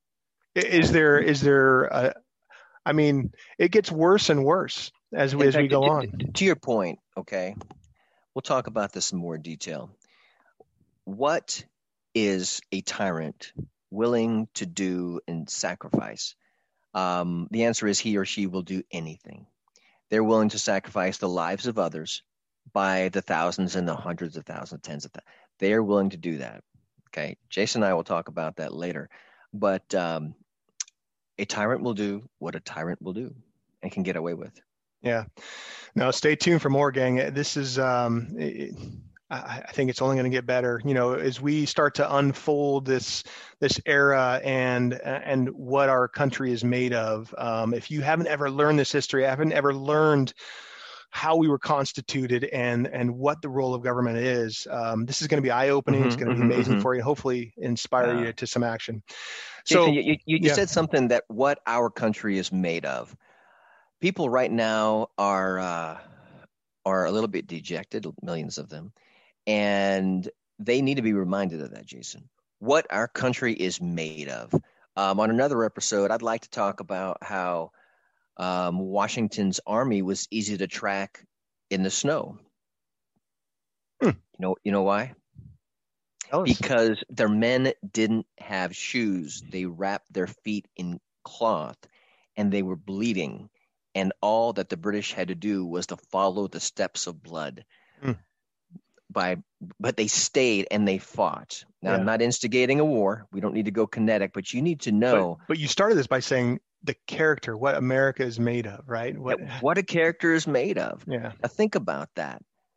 Is there, is there, a, I mean, it gets worse and worse as we, as we go to, on. To your point, okay, we'll talk about this in more detail. What is a tyrant willing to do and sacrifice? Um, the answer is he or she will do anything. They're willing to sacrifice the lives of others by the thousands and the hundreds of thousands, tens of thousands. They are willing to do that. Okay. Jason and I will talk about that later. But um, a tyrant will do what a tyrant will do and can get away with. Yeah. Now, stay tuned for more, gang. This is, um, it, I think it's only going to get better, you know, as we start to unfold this this era and and what our country is made of. Um, if you haven't ever learned this history, haven't ever learned how we were constituted and and what the role of government is, um, this is going to be eye-opening. Mm-hmm, it's going to be amazing mm-hmm. for you. Hopefully, inspire yeah. you to some action. So Jason, you, you, you yeah. said something that what our country is made of. People right now are uh, are a little bit dejected, millions of them. And they need to be reminded of that, Jason, what our country is made of. Um, on another episode, I'd like to talk about how um, Washington's army was easy to track in the snow. Hmm. You know, you know why? Because their men didn't have shoes. They wrapped their feet in cloth, and they were bleeding. And all that the British had to do was to follow the steps of blood. Mm. By, but they stayed and they fought. Now, yeah. I'm not instigating a war. We don't need to go kinetic, but you need to know. But, but you started this by saying the character, what America is made of, right? What, what a character is made of. Yeah. Now, think about that.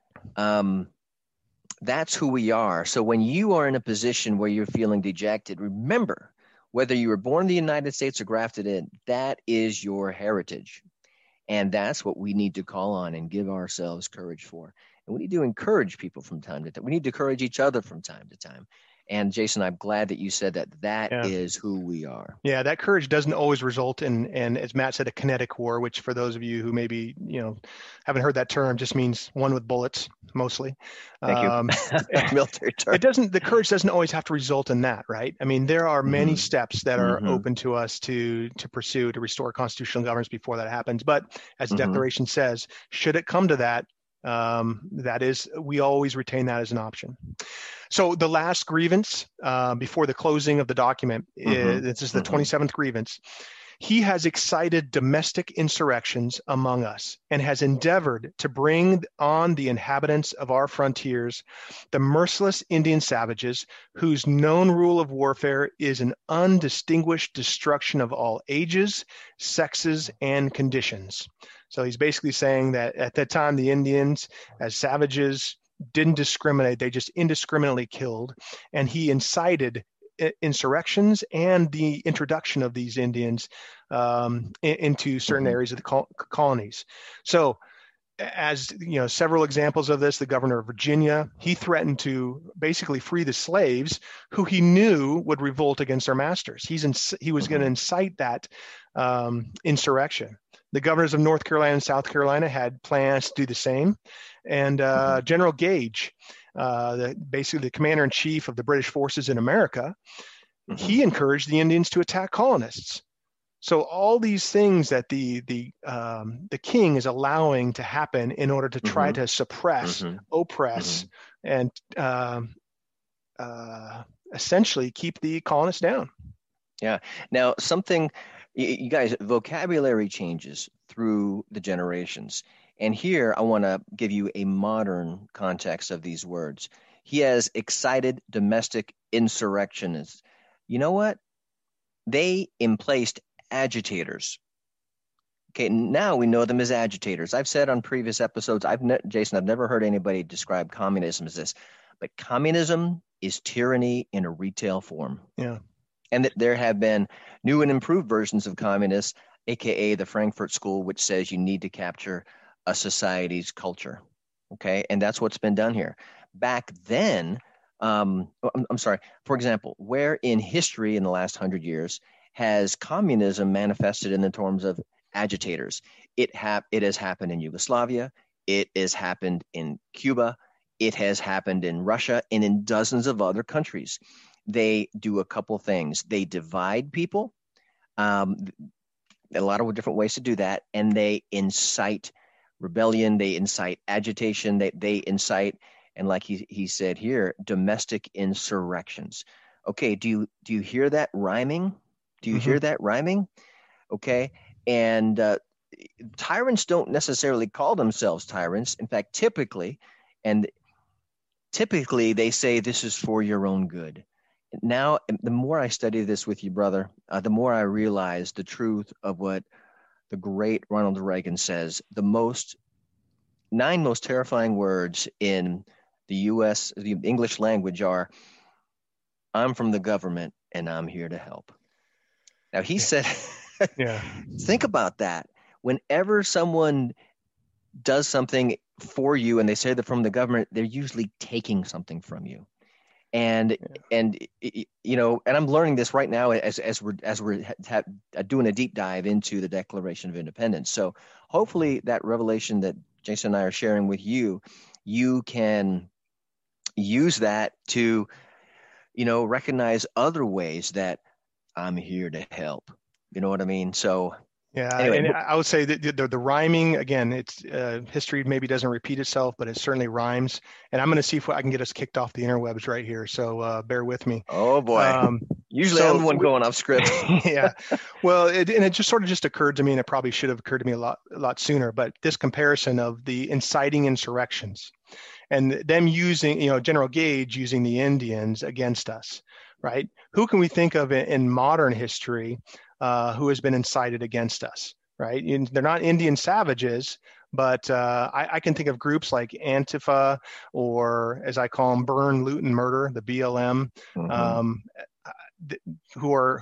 Um, that's who we are. So when you are in a position where you're feeling dejected, remember, whether you were born in the United States or grafted in, that is your heritage. And that's what we need to call on and give ourselves courage for. And we need to encourage people from time to time. We need to encourage each other from time to time. And Jason, I'm glad that you said that that yeah. is who we are. Yeah, that courage doesn't always result in, and as Matt said, a kinetic war, which for those of you who maybe, you know, haven't heard that term, just means one with bullets, mostly. Thank um, you. Military term. It doesn't, the courage doesn't always have to result in that, right? I mean, there are many mm-hmm. steps that are mm-hmm. open to us to to pursue, to restore constitutional governance before that happens. But as the mm-hmm. Declaration says, should it come to that, Um, that is, we always retain that as an option. So the last grievance uh, before the closing of the document, mm-hmm. is, this is the mm-hmm. twenty-seventh grievance. He has excited domestic insurrections among us and has endeavored to bring on the inhabitants of our frontiers the merciless Indian savages whose known rule of warfare is an undistinguished destruction of all ages, sexes, and conditions. So he's basically saying that at that time, the Indians, as savages, didn't discriminate. They just indiscriminately killed. And he incited insurrections and the introduction of these Indians um, into certain mm-hmm. areas of the col- colonies. So as you know, several examples of this, the governor of Virginia, he threatened to basically free the slaves who he knew would revolt against their masters. He's in, he was mm-hmm. going to incite that um, insurrection. The governors of North Carolina and South Carolina had plans to do the same. And uh, mm-hmm. General Gage, uh, the, basically the commander-in-chief of the British forces in America, mm-hmm. he encouraged the Indians to attack colonists. So all these things that the the um, the king is allowing to happen in order to try mm-hmm. to suppress, mm-hmm. oppress, mm-hmm. and uh, uh, essentially keep the colonists down. Yeah. Now, something, you guys, vocabulary changes through the generations. And here I want to give you a modern context of these words. He has excited domestic insurrectionists. You know what? They emplaced agitators. Okay, now we know them as agitators. I've said on previous episodes, I've ne- Jason, I've never heard anybody describe communism as this, but communism is tyranny in a retail form. Yeah. And that there have been new and improved versions of communists, aka the Frankfurt School, which says you need to capture a society's culture. Okay, and that's what's been done here. Back then, um, I'm, I'm sorry, for example, where in history in the last hundred years has communism manifested in the terms of agitators? It, ha- it has happened in Yugoslavia. It has happened in Cuba. It has happened in Russia and in dozens of other countries. They do a couple things. They divide people, um, a lot of different ways to do that, and they incite rebellion. They incite agitation. They, they incite, and like he, he said here, domestic insurrections. Okay, do you do you hear that rhyming? Do you mm-hmm. hear that rhyming? Okay. And uh, tyrants don't necessarily call themselves tyrants. In fact, typically, and typically they say this is for your own good. Now, the more I study this with you, brother, uh, the more I realize the truth of what the great Ronald Reagan says. The most, nine most terrifying words in the U S, the English language are, I'm from the government and I'm here to help. Now, he said, yeah. Think about that. Whenever someone does something for you and they say they're from the government, they're usually taking something from you. And, yeah. and you know, and I'm learning this right now as, as we're, as we're ha- doing a deep dive into the Declaration of Independence. So hopefully that revelation that Jason and I are sharing with you, you can use that to, you know, recognize other ways that I'm here to help. You know what I mean? So yeah, anyway, and I would say that the, the, the rhyming, again, it's uh, history maybe doesn't repeat itself, but it certainly rhymes. And I'm going to see if I can get us kicked off the interwebs right here. So uh, bear with me. Oh boy. Um, Usually So I'm the one we- going off script. yeah. Well, it, and it just sort of just occurred to me, and it probably should have occurred to me a lot, a lot sooner, but this comparison of the inciting insurrections and them using, you know, General Gage using the Indians against us, right? Who can we think of in, in modern history uh, who has been incited against us, right? And they're not Indian savages, but uh, I, I can think of groups like Antifa, or as I call them, Burn, Loot, and Murder, the B L M, Mhm. um, th- who are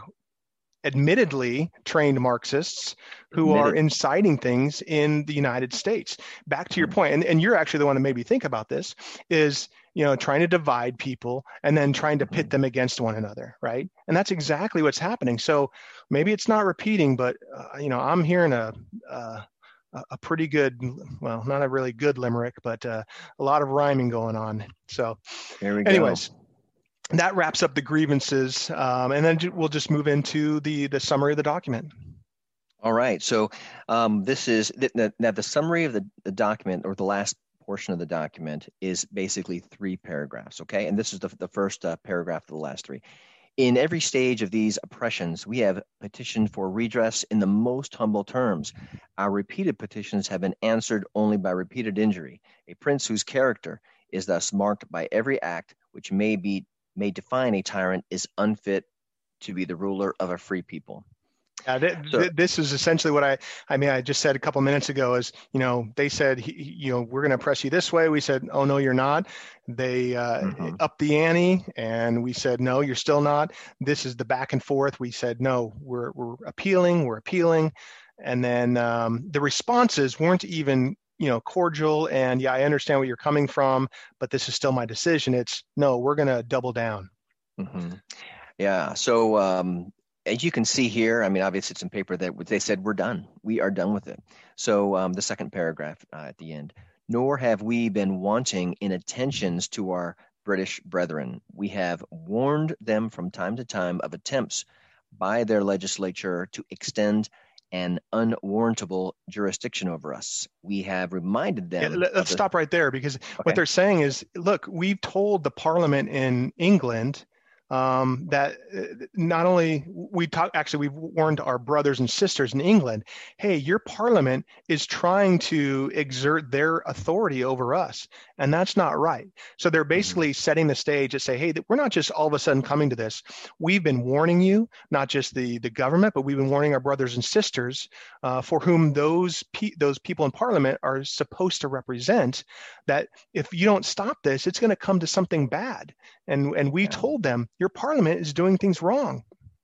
admittedly trained Marxists who are Admitted. inciting things in the United States. Back to your Mhm. point, and, and you're actually the one that made me think about this, is, you know, trying to divide people and then trying to pit Mhm. them against one another, right? And that's exactly what's happening. So maybe it's not repeating, but, uh, you know, I'm hearing a, uh, a pretty good, well, not a really good limerick, but uh, a lot of rhyming going on. So There we go. anyways, that wraps up the grievances, um, and then we'll just move into the the summary of the document. All right. So um, this is th- th- now the summary of the, the document, or the last portion of the document, is basically three paragraphs. Okay, and this is the the first uh, paragraph of the last three. In every stage of these oppressions, we have petitioned for redress in the most humble terms. Our repeated petitions have been answered only by repeated injury. A prince whose character is thus marked by every act which may be may define a tyrant is unfit to be the ruler of a free people. Yeah, th- So- th- this is essentially what I, I mean, I just said a couple minutes ago is, you know, they said, he- he- you know, we're going to press you this way. We said, oh, no, you're not. They uh, Mhm. upped the ante, and we said, no, you're still not. This is the back and forth. We said, no, we're, we're appealing, we're appealing. And then um, the responses weren't even, you know, cordial. And yeah, I understand where you're coming from, but this is still my decision. It's no, we're going to double down. Mhm. Yeah. So um, as you can see here, I mean, obviously it's in paper that they said we're done. We are done with it. So um, the second paragraph uh, at the end. Nor have we been wanting in attentions to our British brethren. We have warned them from time to time of attempts by their legislature to extend an unwarrantable jurisdiction over us. We have reminded Yeah, them. let- of let's the- stop right there, because Okay. what they're saying is, look, we've told the parliament in England um, that uh, not only we talk, actually we've warned our brothers and sisters in England, hey, your parliament is trying to exert their authority over us, and that's not right. So they're basically setting the stage to say, hey, that we're not just all of a sudden coming to this. We've been warning you, not just the the government, but we've been warning our brothers and sisters uh, for whom those pe- those people in parliament are supposed to represent, that if you don't stop this, it's going to come to something bad. And and we Yeah. told them, your parliament is doing things wrong.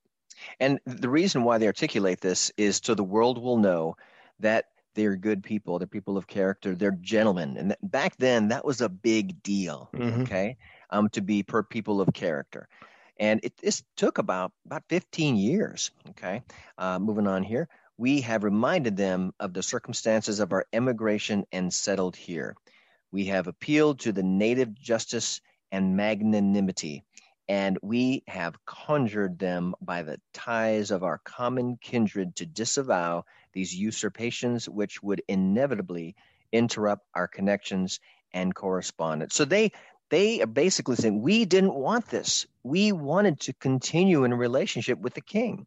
And the reason why they articulate this is so the world will know that they're good people, they're people of character, they're gentlemen. And that, back then, that was a big deal, Mhm. okay, um, to be per people of character. And it this took about, about fifteen years, okay? Uh, moving on here. We have reminded them of the circumstances of our emigration and settled here. We have appealed to the native justice and magnanimity, and we have conjured them by the ties of our common kindred to disavow these usurpations which would inevitably interrupt our connections and correspondence. So they they are basically saying, we didn't want this. We wanted to continue in a relationship with the king.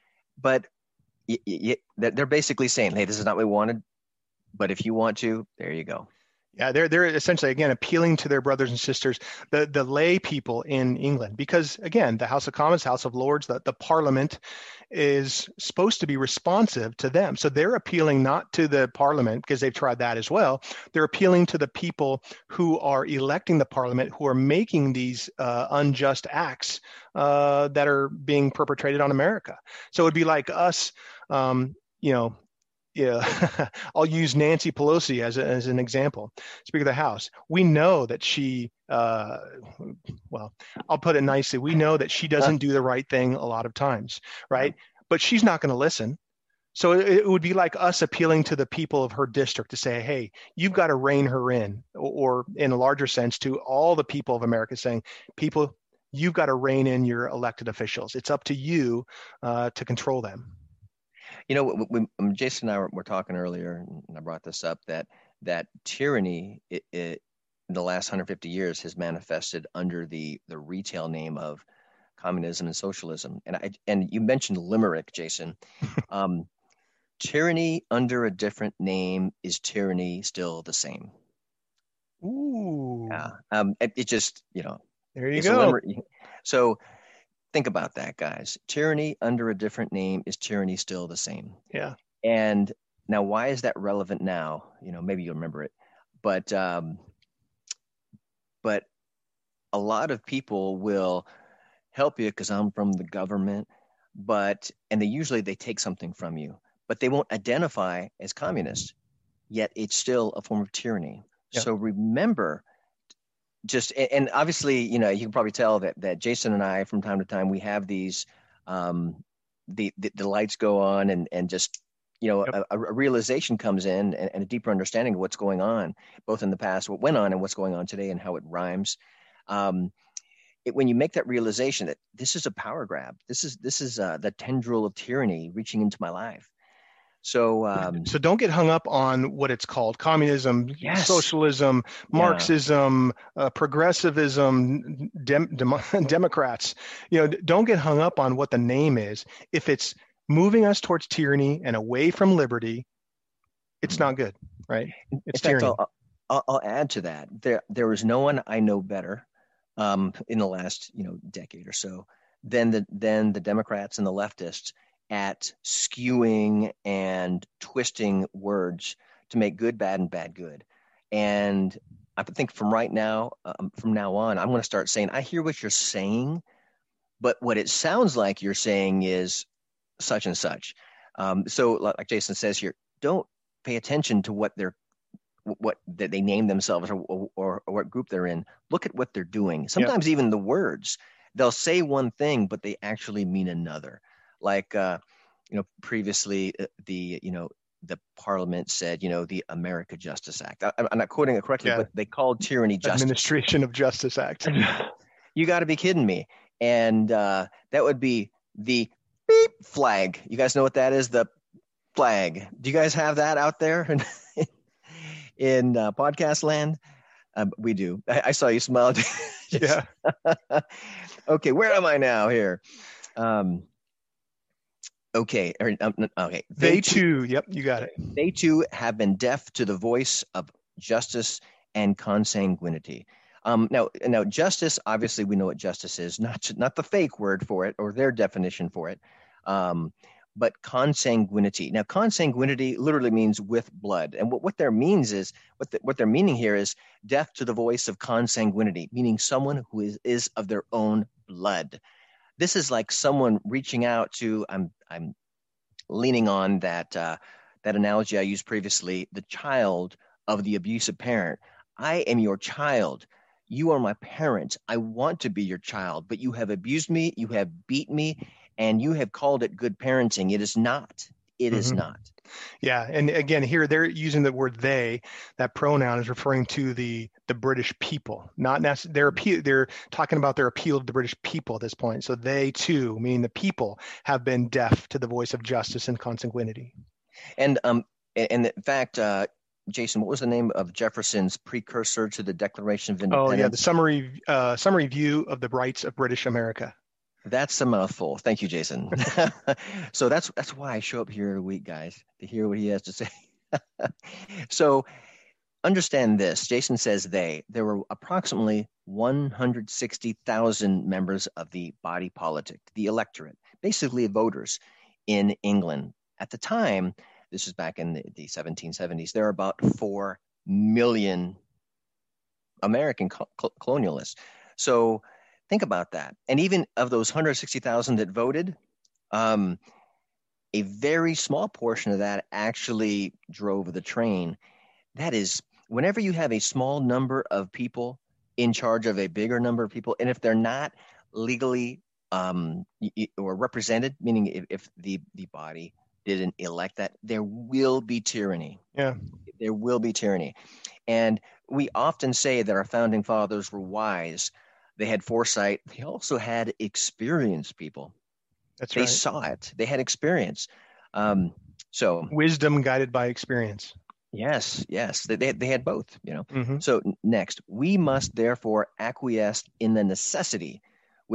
But y- y- y- they're basically saying, hey, this is not what we wanted, but if you want to, there you go. Yeah, they're they're essentially, again, appealing to their brothers and sisters, the the lay people in England, because again, the House of Commons, House of Lords, the, the Parliament is supposed to be responsive to them. So they're appealing not to the Parliament, because they've tried that as well. They're appealing to the people who are electing the Parliament, who are making these uh, unjust acts uh, that are being perpetrated on America. So it'd be like us, um, you know. Yeah, I'll use Nancy Pelosi as, a, as an example. Speaker of the House, we know that she, uh, well, I'll put it nicely. We know that she doesn't do the right thing a lot of times, right? But she's not going to listen. So it, it would be like us appealing to the people of her district to say, hey, you've got to rein her in, or, or in a larger sense to all the people of America saying, people, you've got to rein in your elected officials. It's up to you uh, to control them. You know, when, when Jason and I were, were talking earlier, and I brought this up, that that tyranny it, it, in the last one hundred fifty years has manifested under the, the retail name of communism and socialism. And I, and you mentioned limerick, Jason. um, tyranny under a different name is tyranny still the same. Ooh. Yeah. Um, it, it just, you know, there you it's go. A limerick. So think about that, guys. Tyranny under a different name is tyranny still the same. Yeah. And now, why is that relevant now? You know, maybe you'll remember it, but um, but a lot of people will help you because I'm from the government, but and they usually they take something from you, but they won't identify as communist. Yet it's still a form of tyranny. Yep. So remember. Just and obviously, you know, you can probably tell that that Jason and I, from time to time, we have these, um, the, the the lights go on, and and just you know, yep. a, a realization comes in, and, and a deeper understanding of what's going on, both in the past, what went on, and what's going on today, and how it rhymes. Um, it, when you make that realization that this is a power grab, this is this is uh, the tendril of tyranny reaching into my life. So, um, so don't get hung up on what it's called: communism, yes. socialism, Marxism, yeah. uh, progressivism, dem- dem- Democrats. You know, don't get hung up on what the name is. If it's moving us towards tyranny and away from liberty, it's not good, right? It's In fact, tyranny. I'll, I'll, I'll add to that. There, there is no one I know better um, in the last, you know, decade or so than the than the Democrats and the leftists at skewing and twisting words to make good bad and bad good. And I think from right now, um, from now on, I'm going to start saying, I hear what you're saying, but what it sounds like you're saying is such and such. Um, so like Jason says here, don't pay attention to what they're what that they name themselves or, or, or what group they're in. Look at what they're doing. Sometimes yep. even the words, they'll say one thing, but they actually mean another. Like, uh, you know, previously uh, the, you know, the Parliament said, you know, the America Justice Act. I, I'm not quoting it correctly, yeah. but they called tyranny justice. Administration of Justice Act. You got to be kidding me. And uh, that would be the beep flag. You guys know what that is? The flag. Do you guys have that out there in, in uh, podcast land? Uh, we do. I, I saw you smile. Yeah. Okay, where am I now here? Um, okay. Or, um, okay. They, they too, too. Yep, you got it. They too have been deaf to the voice of justice and consanguinity. Um, now, now, justice. Obviously, we know what justice is. Not not the fake word for it or their definition for it, um, but consanguinity. Now, consanguinity literally means with blood, and what, what there means is what the, what they're meaning here is deaf to the voice of consanguinity, meaning someone who is is of their own blood. This is like someone reaching out to. I'm I'm leaning on that uh, that analogy I used previously. The child of the abusive parent. I am your child. You are my parent. I want to be your child, but you have abused me. You have beat me, and you have called it good parenting. It is not. It mm-hmm. is not. Yeah, and again, here they're using the word "they." That pronoun is referring to the the British people, not necessarily. They're appeal. They're talking about their appeal to the British people at this point. So they too, meaning the people, have been deaf to the voice of justice and consanguinity. And um, and in fact, uh, Jason, what was the name of Jefferson's precursor to the Declaration of Independence? Oh yeah, the summary uh, summary view of the rights of British America. That's a mouthful. Thank you, Jason. So that's that's why I show up here every week, guys, to hear what he has to say. So understand this. Jason says they. There were approximately one hundred sixty thousand members of the body politic, the electorate, basically voters in England. At the time, this is back in the, the seventeen seventies, there are about four million American co- colonialists. So think about that. And even of those one hundred sixty thousand that voted, um, a very small portion of that actually drove the train. That is, whenever you have a small number of people in charge of a bigger number of people, and if they're not legally um, or represented, meaning if, if the, the body didn't elect that, there will be tyranny. Yeah. There will be tyranny. And we often say that our founding fathers were wise. They had foresight. They also had experienced people. That's they right. They saw it. They had experience. Um, so wisdom guided by experience. Yes, yes. They, they, they had both, you know. Mm-hmm. So next, we must therefore acquiesce in the necessity, which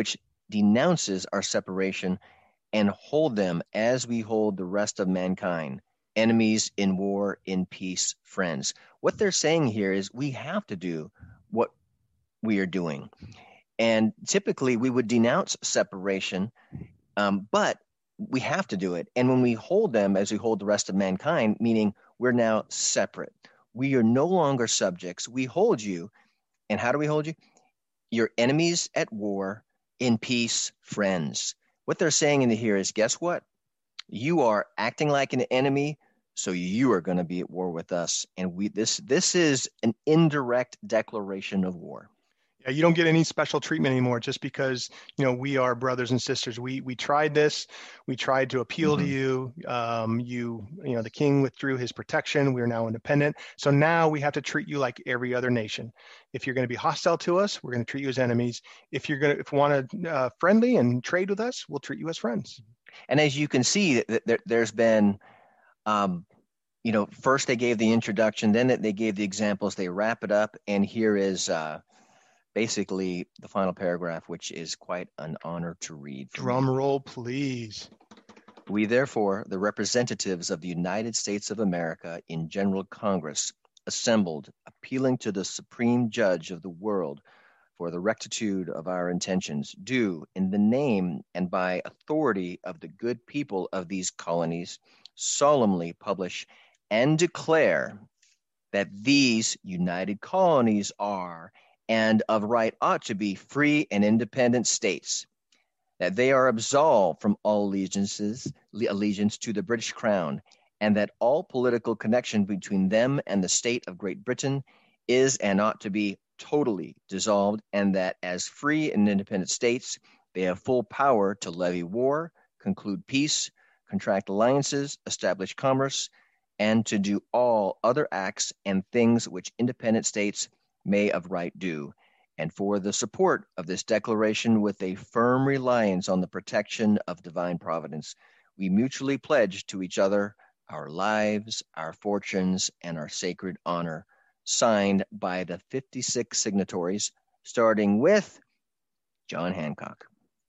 denounces our separation and hold them as we hold the rest of mankind, enemies in war, in peace, friends. What they're saying here is we have to do what we are doing. And typically we would denounce separation, um, but we have to do it. And when we hold them as we hold the rest of mankind, meaning we're now separate, we are no longer subjects. We hold you. And how do we hold you? Your enemies at war, in peace, friends. What they're saying in here is, guess what? You are acting like an enemy, so you are going to be at war with us. And we this this is an indirect declaration of war. Yeah, you don't get any special treatment anymore just because, you know, we are brothers and sisters. We we tried this. We tried to appeal mm-hmm. to you. Um, you, you know, the king withdrew his protection. We are now independent. So now we have to treat you like every other nation. If you're going to be hostile to us, we're going to treat you as enemies. If you're going to, if you want to uh, friendly and trade with us, we'll treat you as friends. And as you can see, there, there's been, um, you know, first they gave the introduction, then they gave the examples. They wrap it up, and here is. Uh, Basically, the final paragraph, which is quite an honor to read. Drum me. roll, please. We, therefore, the representatives of the United States of America in General Congress, assembled, appealing to the Supreme Judge of the world for the rectitude of our intentions, do, in the name and by authority of the good people of these colonies, solemnly publish and declare that these united colonies are and of right ought to be free and independent states, that they are absolved from all allegiances, allegiance to the British Crown, and that all political connection between them and the state of Great Britain is and ought to be totally dissolved, and that as free and independent states, they have full power to levy war, conclude peace, contract alliances, establish commerce, and to do all other acts and things which independent states may of right do, and for the support of this declaration with a firm reliance on the protection of divine providence, we mutually pledge to each other our lives, our fortunes, and our sacred honor, signed by the fifty-six signatories, starting with John Hancock.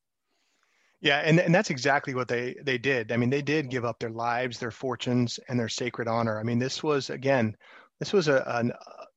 Yeah, and, and that's exactly what they, they did. I mean, they did give up their lives, their fortunes, and their sacred honor. I mean, this was, again, this was a, an,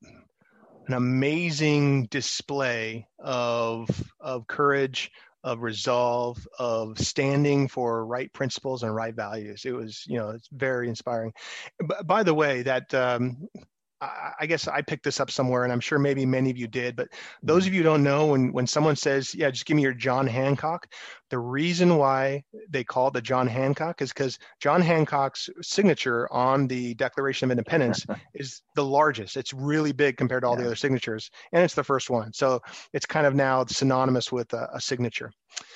an amazing display of of courage, of resolve, of standing for right principles and right values. It was, you know, it's very inspiring. B- by the way, that um, I, I guess I picked this up somewhere, and I'm sure maybe many of you did, but those of you who don't know, when, when someone says, yeah, just give me your John Hancock, the reason why they call it the John Hancock is because John Hancock's signature on the Declaration of Independence is the largest. It's really big compared to all yeah. the other signatures, and it's the first one. So it's kind of now synonymous with a, a signature.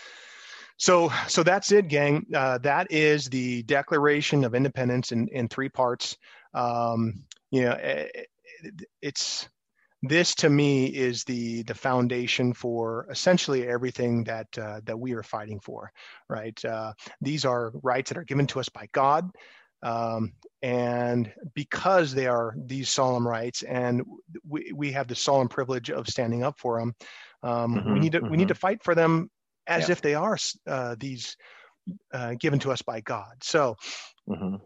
So, so that's it, gang. Uh, that is the Declaration of Independence in, in three parts. Um, you know, it, it's this to me is the the foundation for essentially everything that uh, that we are fighting for, right? Uh, these are rights that are given to us by God, um, and because they are these solemn rights, and we we have the solemn privilege of standing up for them, um, mm-hmm, we need to mm-hmm. we need to fight for them as yeah. if they are uh, these uh, given to us by God. So. Mm-hmm.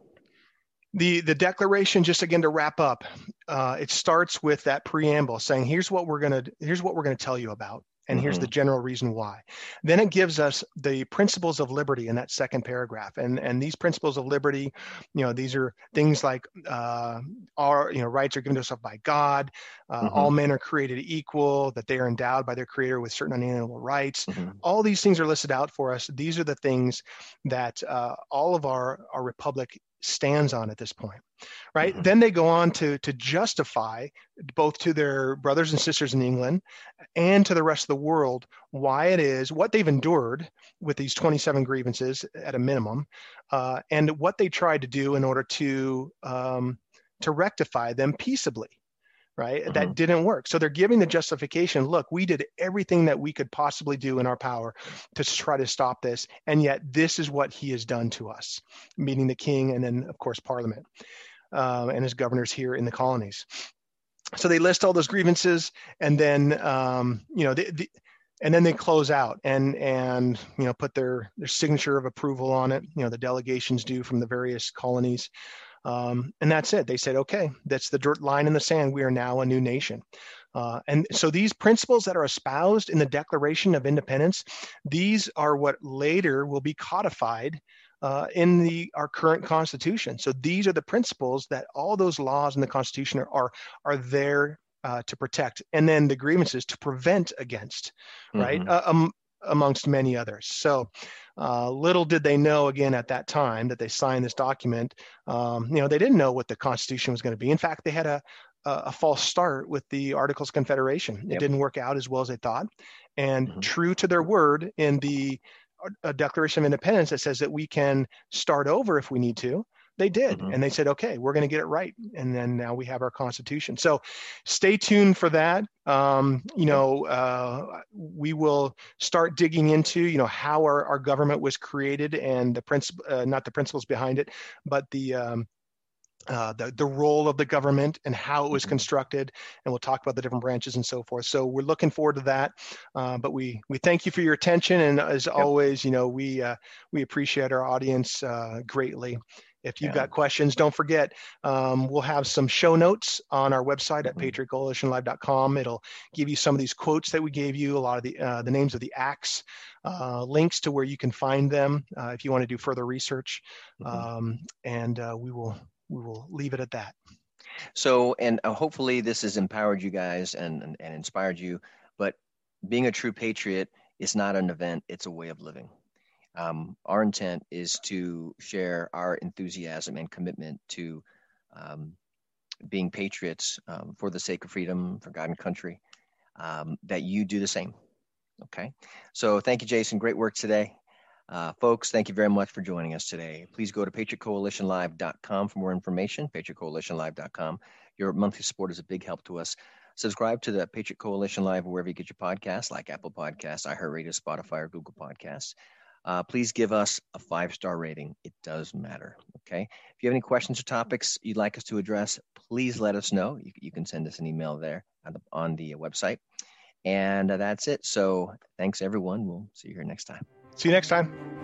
The the declaration, just again to wrap up, uh, it starts with that preamble saying, here's what we're gonna here's what we're gonna tell you about, and mm-hmm. here's the general reason why. Then it gives us the principles of liberty in that second paragraph, and and these principles of liberty, you know, these are things like uh, our you know rights are given to us by God, uh, mm-hmm. all men are created equal, that they are endowed by their Creator with certain unalienable rights. Mm-hmm. All these things are listed out for us. These are the things that uh, all of our our republic stands on at this point, right? Mm-hmm. Then they go on to to justify both to their brothers and sisters in England and to the rest of the world why it is, what they've endured with these twenty-seven grievances at a minimum, uh, and what they tried to do in order to um, to rectify them peaceably, right? Mm-hmm. That didn't work. So they're giving the justification, look, we did everything that we could possibly do in our power to try to stop this, and yet this is what he has done to us, meaning the king and then, of course, Parliament um, and his governors here in the colonies. So they list all those grievances, and then, um, you know, the, the, and then they close out and and you know put their their signature of approval on it. You know, the delegations do from the various colonies, um, and that's it. They said, okay, that's the dirt line in the sand. We are now a new nation. Uh, and so these principles that are espoused in the Declaration of Independence, these are what later will be codified uh, in the our current Constitution. So these are the principles that all those laws in the Constitution are are, are there uh, to protect, and then the grievances to prevent against, right? Mm-hmm. Uh, um, amongst many others. So uh, little did they know, again, at that time that they signed this document, um, you know, they didn't know what the Constitution was going to be. In fact, they had a a false start with the Articles of Confederation. It yep. didn't work out as well as they thought. And mm-hmm. true to their word in the uh, Declaration of Independence that says that we can start over if we need to, they did. Mm-hmm. And they said, okay, we're going to get it right. And then now we have our Constitution. So stay tuned for that. Um, you know, uh, we will start digging into, you know, how our, our government was created and the principle, uh, not the principles behind it, but the, um, Uh, the, the role of the government and how it was constructed, and we'll talk about the different branches and so forth. So we're looking forward to that. Uh, but we we thank you for your attention, and as yep. always, you know, we uh, we appreciate our audience uh, greatly. If you've yeah. got questions, don't forget, um, we'll have some show notes on our website at mm-hmm. patriot coalition live dot com. It'll give you some of these quotes that we gave you, a lot of the uh, the names of the acts, uh, links to where you can find them uh, if you want to do further research, mm-hmm. um, and uh, we will. We will leave it at that. So, and uh, hopefully this has empowered you guys and, and, and inspired you, but being a true patriot is not an event, it's a way of living. Um, our intent is to share our enthusiasm and commitment to um, being patriots um, for the sake of freedom, for God and country, um, that you do the same. Okay. So thank you, Jason. Great work today. Uh, folks, thank you very much for joining us today. Please go to patriot coalition live dot com for more information, patriot coalition live dot com. Your monthly support is a big help to us. Subscribe to the Patriot Coalition Live wherever you get your podcasts, like Apple Podcasts, iHeartRadio, Spotify, or Google Podcasts. Uh, please give us a five-star rating. It does matter, okay? If you have any questions or topics you'd like us to address, please let us know. You, you can send us an email there on the, on the website. And uh, that's it. So thanks, everyone. We'll see you here next time. See you next time.